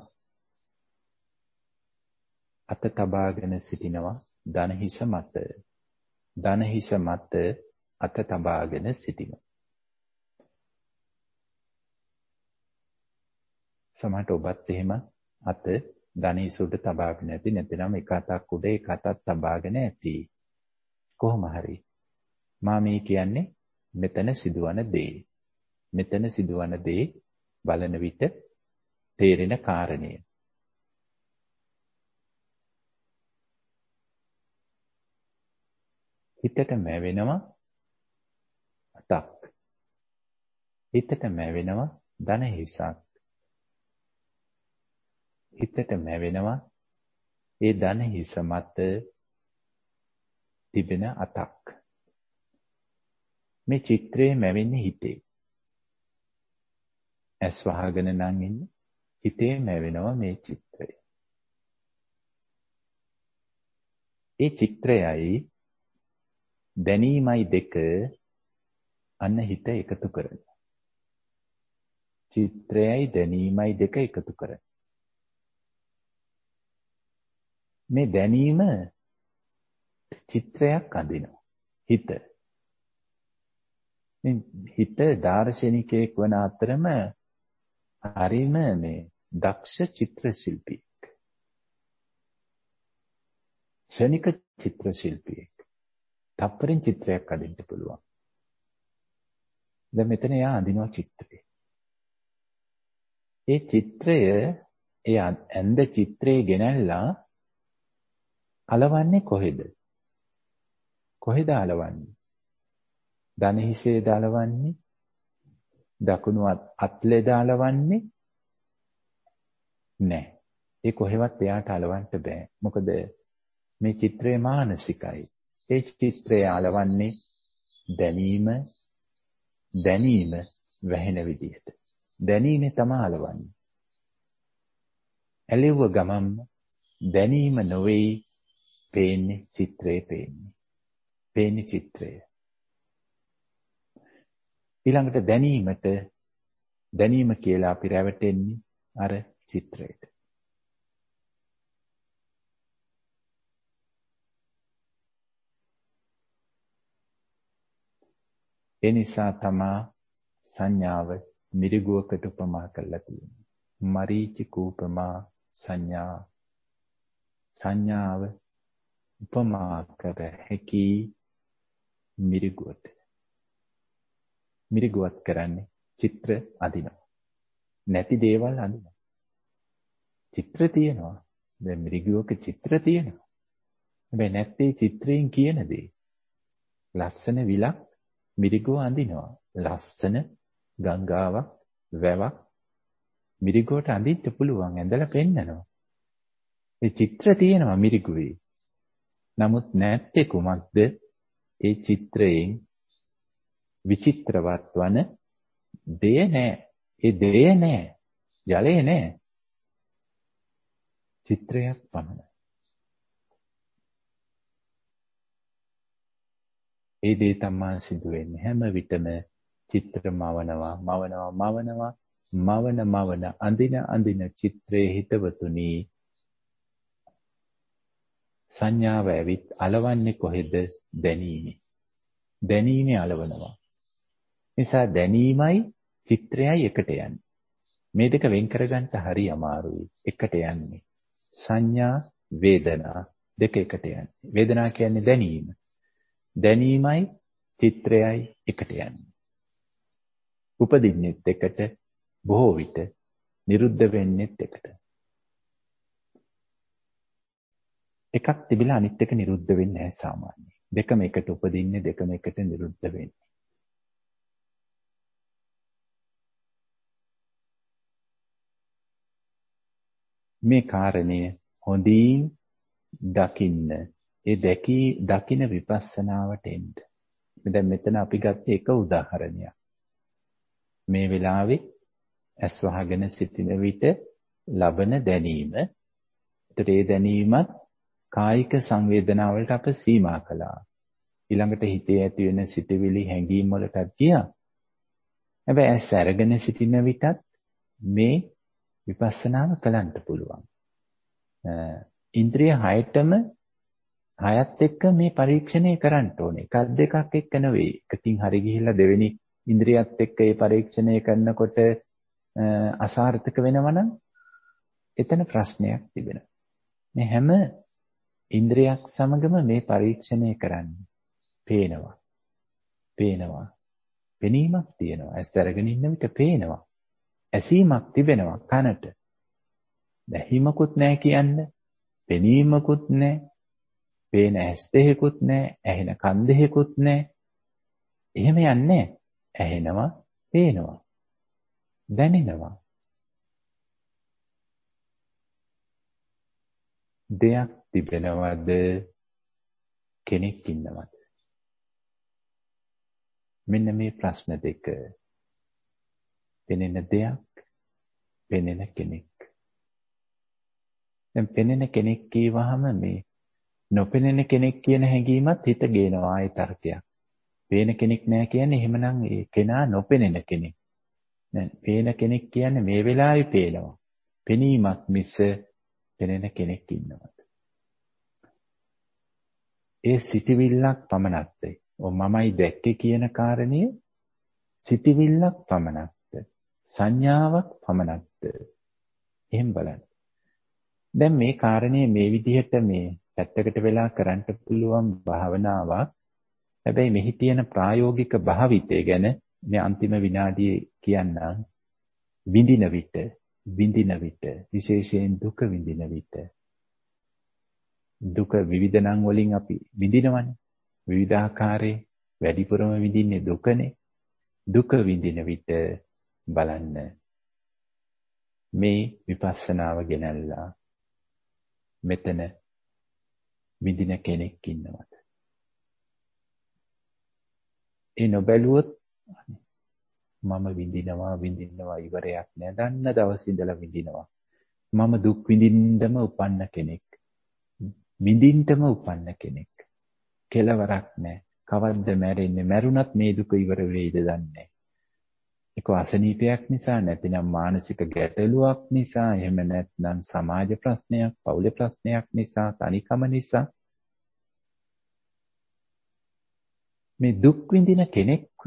අත තබාගෙන සිටිනවා දනහිස මත. දනහිස මත අත තබාගෙන සිටිනවා. සමහරට ඔබත් එහෙම අත දනහිස උඩ තබාගෙන ඇති. නැත්නම් එක අතක් උඩ එක අතක් තබාගෙන ඇති. කොහොම හරි මා මේ කියන්නේ මෙතන සිදුවන දේ. මෙතන සිදුවන දේ බලන විට තේරෙන කාරණය. හිතට මැවෙනවා අතක්. හිතට මැවෙනවා දන හිසක්. හිතට මැවෙනවා ඒ දන හිස මත තිබෙන අතක්. මේ චිත්‍රයේ මැවෙන්නේ හිතේ. ඇස් වහගෙන නම් ඉන්නේ හිතේ මැවෙනවා මේ චිත්‍රය. ඒ චිත්‍රයයි දැනීමයි දෙක අන්න හිත එකතු කරනවා. චිත්‍රයයි දැනීමයි දෙක එකතු කරනවා. මේ දැනීම චිත්‍රයක් අඳිනවා. හිත. මේ හිත දාර්ශනිකයෙක් වන අතරම හරිම මේ දක්ෂ චිත්‍ර ශිල්පියෙක්. ශනික චිත්‍ර ශිල්පියෙක්. තප්පරෙන් චිත්‍රයක් අඳින්න පුළුවන්. දැන් මෙතන යා අඳිනවා චිත්‍රය. ඒ චිත්‍රය ඒ ඇඳ චිත්‍රයේ ගෙනල්ලා අලවන්නේ කොහෙද? කොහෙද අලවන්නේ? දන හිසේද අලවන්නේ? දකුණු අත්ලේද අලවන්නේ? නැහැ. ඒ කොහෙවත් එයාට අලවන්න බෑ. මොකද මේ චිත්‍රය මානසිකයි. ඒ චිත්‍රය අලවන්නේ දැනීම වැහෙන විදිහට. දැනීමේ තමයි අලවන්නේ. ඇලෙව්ව ගමම් දැනීම නොවේ පේන්නේ චිත්‍රේ පේන්නේ. පේන්නේ චිත්‍රය. ඊළඟට දැනීම කියලා අපි රැවටෙන්නේ අර චිත්‍රයට. ඒ නිසා තමා සංඥාව මිරිගුවකට උපමා කරලා තියෙන්නේ. මරීචිකූපමා සංඥාව උපමා කර හැකි මිරිගුවට. මිරිගුවත් කරන්නේ චිත්‍ර අඳිනවා. නැති දේවල් අඳිනවා. චිත්‍ර තියෙනවා. දැන් මිරිගුවක චිත්‍ර තියෙනවා. හැබැයි නැත්තේ චිත්‍රයෙන් කියන දේ. ලස්සන විලක් මිරිගුව අඳිනවා. ලස්සන ගංගාවක්, වැවක් මිරිගුවට අඳින්න පුළුවන්. ඇඳලා පෙන්නනවා. ඒ චිත්‍ර තියෙනවා මිරිගුවේ. නමුත් නැත්තේ කුමක්ද? ඒ චිත්‍රයෙන් විචිත්‍රවත් වන දෙය නැහැ. ඒ දෙය නැහැ. ජලය නැහැ. චිත්‍රයක් පමණයි. ඒ දේ තමයි සිදු වෙන්නේ. හැම විටම චිත්‍ර මවන අඳින චිත්‍රයේ හිතවතුනි සංඥාව ඇවිත් అలවන්නේ කොහෙද? දැනීමේ అలවනවා. නිසා දැනීමයි චිත්‍රයයි එකට යන්නේ. මේ දෙක වෙන් කරගන්න හරි අමාරුයි. එකට යන්නේ. සංඥා වේදනා දෙක එකට යන්නේ. වේදනා කියන්නේ දැනීම. දැනීමයි චිත්‍රයයි එකට යන්නේ. උපදින්නෙත් එකට, බොහෝ විට නිරුද්ධ වෙන්නෙත් එකට. එකක් තිබිලා අනිත් එක නිරුද්ධ වෙන්නේ නැහැ සාමාන්‍යයෙන්. දෙකම එකට උපදින්නේ, දෙකම එකට නිරුද්ධ වෙන්නේ. මේ කාරණය හොඳින් දකින්න, ඒ දකින විපස්සනාවට එන්න. දැන් මෙතන අපි ගත්තේ එක උදාහරණයක්. මේ වෙලාවේ ඇස් වහගෙන සිටින විට ලබන දැනීම. ඒතර ඒ දැනීමත් කායික සංවේදනාවලට අප සීමා කළා. ඊළඟට හිතේ ඇති වෙන සිතුවිලි හැඟීම් වලටත් ගියා. හැබැයි ඇස් අරගෙන සිටින විටත් මේ විපස්සනාව කරන්න පුළුවන්. ඉන්ද්‍රිය හයත් එක්ක මේ පරීක්ෂණය කරන්න ඕනේ. එකක් දෙකක් එක්ක නෙවෙයි. එකකින් හරි ගිහිල්ලා දෙවෙනි ඉන්ද්‍රියත් එක්ක මේ පරීක්ෂණය කරනකොට අසාර්ථක වෙනවා නම් එතන ප්‍රශ්නයක් තිබෙනවා. මේ හැම ඉන්ද්‍රියක් සමගම මේ පරීක්ෂණය කරන්නේ. පේනවා. පෙනීමක් තියෙනවා. ඇස් අරගෙන ඉන්න විට පේනවා. ඇසීමක් තිබෙනවා කනට. දැහිමකුත් නැහැ කියන්නේ. පෙනීමකුත් නැහැ. පේන ඇස් දෙකකුත් නැහැ. ඇහෙන කන් දෙකකුත් නැහැ. එහෙම යන්නේ. ඇහෙනවා, පේනවා. දැනෙනවා. දෙයක් තිබෙනවද? කෙනෙක් ඉන්නවද? මෙන්න මේ ප්‍රශ්න දෙක. පෙනෙන දෙයක්, පෙනෙන කෙනෙක්. දැන් පෙනෙන කෙනෙක් කියවහම මේ නොපෙනෙන කෙනෙක් කියන හැඟීමත් හිත ගේනවා ආයේ තර්කයක්. පේන කෙනෙක් නෑ කියන්නේ එහෙමනම් ඒ කෙනා නොපෙනෙන කෙනෙක්. දැන් පේන කෙනෙක් කියන්නේ මේ වෙලාවේ පේනවා. පෙනීමක් මිස පෙනෙන කෙනෙක් ඉන්නවද? ඒ සිටිවිල්ලක් පමණක්ද? මමයි දැක්කේ කියන කාරණය සිටිවිල්ලක් පමණක්ද? සංඥාවක් පමණක්ද? එහෙම බලන්න. දැන් මේ කාරණේ මේ විදිහට මේ පැත්තකට වෙලා කරන්න පුළුවන් භාවනාවක්. හැබැයි මෙහි තියෙන ප්‍රායෝගික භාවිතය ගැන මේ අන්තිම විනාඩියේ කියන්නම්. විඳින විට විශේෂයෙන් දුක විඳින විට දුක විවිධ නම් වලින් අපි විඳිනවනේ. විවිධාකාරයේ වැඩිපුරම විඳින්නේ දුකනේ. දුක විඳින විට බලන්න මේ විපස්සනාව ගෙනල්ලා මෙතන විඳින කෙනෙක් ඉන්නවද? ඒ නොබැලුවොත් මම විඳිනවා ඉවරයක් නෑ. දන්න දවස් ඉඳලා විඳිනවා. මම දුක් විඳින්නම උපන්න කෙනෙක්. විඳින්නම උපන්න කෙනෙක්. කෙලවරක් නෑ. කවද්ද මැරෙන්නේ? මැරුණත් මේ දුක ඉවර වෙයිද දන්නේ. ඒක අසනීපයක් නිසා, නැතිනම් මානසික ගැටලුවක් නිසා, එහෙම නැත්නම් සමාජ ප්‍රශ්නයක්, පවුල ප්‍රශ්නයක් නිසා, තනිකම නිසා මේ දුක් විඳින කෙනෙක්ව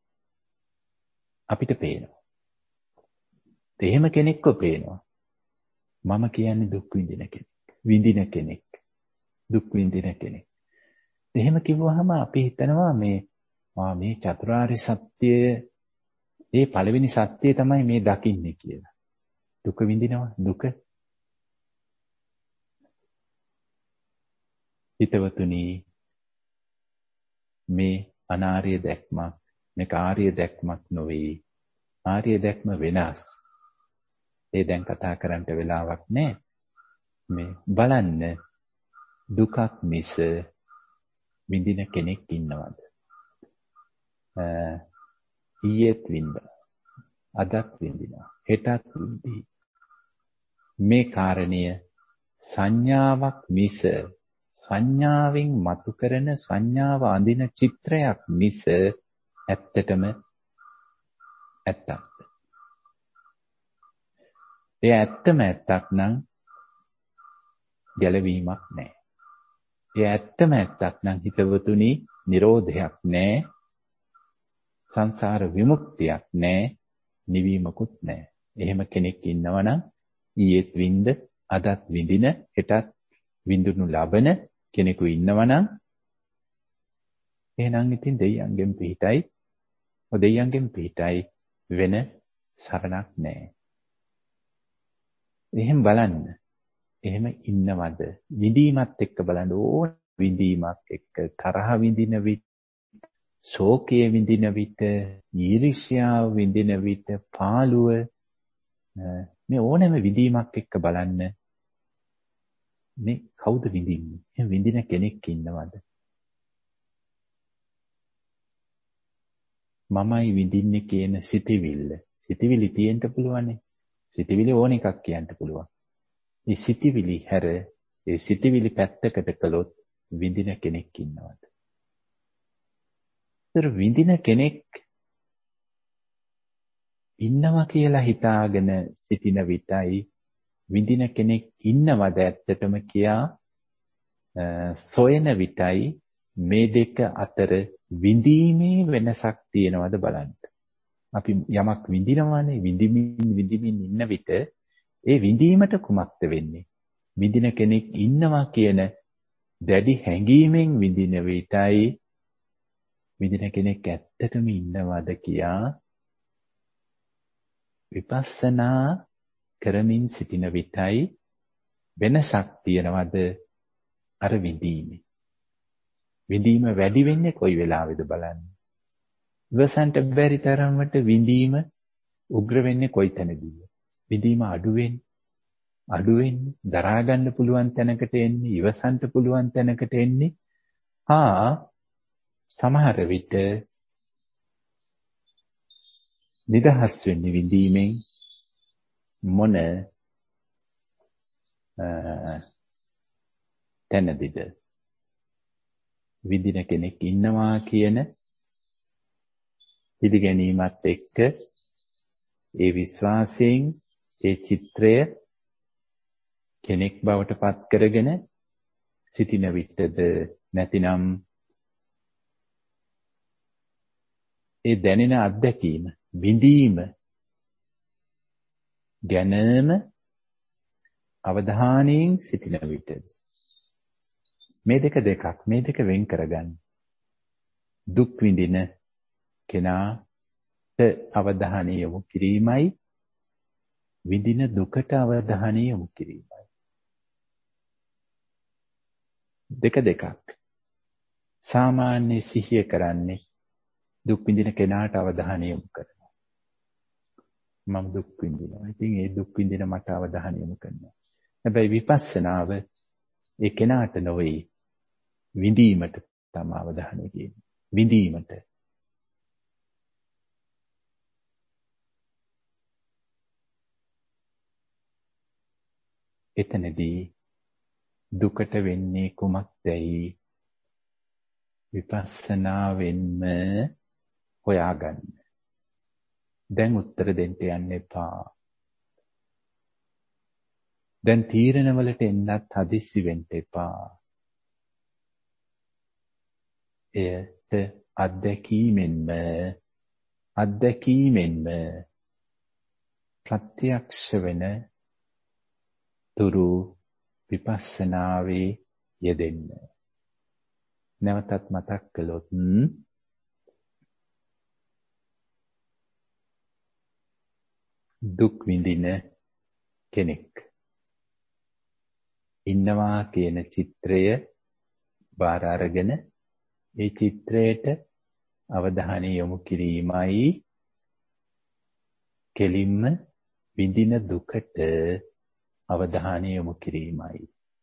අපිට පේනවා. එහෙම කෙනෙක්ව පේනවා. මම කියන්නේ දුක් විඳින කෙනෙක්. විඳින කෙනෙක්. දුක් විඳින කෙනෙක්. එහෙම කිව්වහම අපි හිතනවා මේ චතුරාර්ය සත්‍යය ඒ පළවෙනි සත්‍යය තමයි මේ දකින්නේ කියලා. දුක විඳිනවා දුක. හිතවතුනි මේ අනාර්ය දැක්මක් මේක ආර්ය දැක්මක් නොවේ. ආර්ය දැක්ම වෙනස්. ඒ දැන් කතා කරන්න වෙලාවක් නැහැ. මේ බලන්න දුකක් මිස විඳින කෙනෙක් ඉන්නවද? ඊයේත් විඳිනවා. අදත් විඳිනවා. හෙටත් විඳිනවා. මේ කාරණය සංඥාවක් මිස සංඥාවෙන් මතු කරන සංඥාව අඳින චිත්‍රයක් මිස ඇත්තටම ඇත්තක්. ඒ ඇත්තම ඇත්තක් නම් ගැලවීමක් නැහැ. ඒ ඇත්තම ඇත්තක් නම් හිතවතුනි නිරෝධයක් නැහැ. සංසාර විමුක්තියක් නැහැ. නිවීමකුත් නැහැ. එහෙම කෙනෙක් ඉන්නවනම් ඊයේත් විඳ අදත් විඳින හෙටත් විඳුණු ලබන කෙනෙකු ඉන්නවනම් එහෙනම් ඉතින් දෙයියන්ගෙන් පිටයි දෙයියන්ගෙන් පිටයි වෙන සරණක් නැහැ. එහෙම බලන්න. එහෙම ඉන්නවද? විඳීමත් එක්ක බලන්න ඕන විඳීමක් එක්ක තරහ විඳින විට, ශෝකය විඳින විට, ඊර්ෂ්‍යාව විඳින විට, පාළුව මේ ඕනෑම විඳීමක් එක්ක බලන්න මේ කවුද විඳින්නේ? එහෙම විඳින කෙනෙක් ඉන්නවද? මමයි විඳින්නේ කියන සිතිවිල්ල. සිතිවිලි තියෙන්න පුළුවන්නේ. සිතිවිලි ඕන එකක් කියන්න පුළුවන්. මේ සිතිවිලි හැර ඒ සිතිවිලි පැත්තකට කළොත් විඳින කෙනෙක් ඉන්නවද? ඒතර විඳින කෙනෙක් ඉන්නවා කියලා හිතාගෙන සිටින විටයි විඳින කෙනෙක් ඉන්නවද ඇත්තටම කියා සොයන විටයි මේ දෙක අතර විඳීමේ වෙනසක් තියෙනවද බලන්න. අපි යමක් විඳිනවානේ විඳිමින් ඉන්න විට ඒ විඳීමට කුමක්ද වෙන්නේ? විඳින කෙනෙක් ඉන්නවා කියන දැඩි හැඟීමෙන් විඳින විටයි විඳින කෙනෙක් ඇත්තටම ඉන්නවද කියා විපස්සනා කරමින් සිටින විටයි වෙනසක් තියනවද අර විඳීමේ. විඳීම වැඩි වෙන්නේ කොයි වෙලාවෙද බලන්න. ඉවසන්ට බැරි තරමට විඳීම උග්‍ර වෙන්නේ කොයි තැනදීද? විඳීම අඩු වෙන්නේ දරා ගන්න පුළුවන් තැනකට එන්නේ, ඉවසන්ට පුළුවන් තැනකට එන්නේ. සමහර විට නිදහස් වෙන්නේ විඳීමෙන් මොන තැනදීද? විඳින කෙනෙක් ඉන්නවා කියන පිළිගැනීමත් එක්ක ඒ විශ්වාසයෙන් ඒ චිත්‍රය කෙනෙක් බවට පත් කරගෙන සිටින විටද නැතිනම් ඒ දැනෙන අත්දැකීම විඳීම ගැනම අවධානයෙන් සිටින විටද මේ දෙක වෙන් කරගන්න. දුක් විඳින කෙනාට අවධානය යොමු කිරීමයි විඳින දුකට අවධානය යොමු කිරීමයි. දෙකක්. සාමාන්‍ය සිහිය කරන්නේ දුක් විඳින කෙනාට අවධානය යොමු කරනවා. මම දුක් විඳිනවා. ඉතින් ඒ දුක් විඳින මට අවධානය යොමු කරනවා. හැබැයි විපස්සනාව ඒ කෙනාට නොවේ විඳීමට තම අවධානය දෙන්නේ. විඳීමට. එතනදී දුකට වෙන්නේ කුමක්දයි විපස්සනාවෙන්ම හොයාගන්න. දැන් උත්තර දෙන්න යන්න එපා. දැන් තීරණවලට එන්නත් හදිස්සි වෙන්න එපා. එයට අත්දැකීමෙන්ම ප්‍රත්‍යක්ෂ වෙන තුරු විපස්සනාවේ යෙදෙන්න. නැවතත් මතක් කළොත් දුක් විඳින කෙනෙක් ඉන්නවා කියන චිත්‍රය බාර අරගෙන ඒ චිත්‍රයට අවධානය යොමු කිරීමයි කෙලින්ම විඳින දුකට අවධානය යොමු කිරීමයි.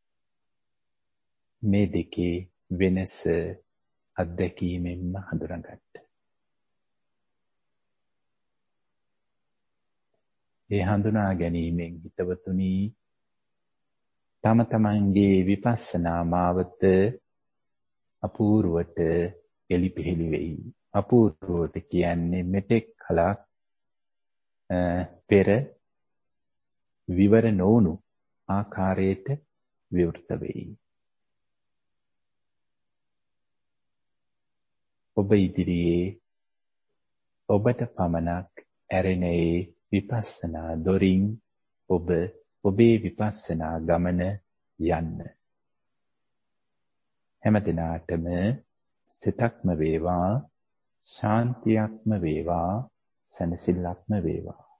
මේ දෙකේ වෙනස අත්දැකීමෙන්ම හඳුනාගත්ත. ඒ හඳුනා ගැනීමෙන් හිතවතුනි තම තමන්ගේ විපස්සනා මාවත අපූර්වට එලිපෙහෙළි වෙයි. අපූර්වට කියන්නේ මෙතෙක් කලක් පෙර විවර නොවුණු ආකාරයට විවෘත වෙයි. ඔබ ඉදිරියේ ඔබට පමණක් ඇරෙන විපස්සනා දොරින් ඔබ ඔබේ විපස්සනා ගමන යන්න. හැම දිනාටම සිතක්ම වේවා, ශාන්තියක්ම වේවා, සැනසෙල්ලක්ම වේවා.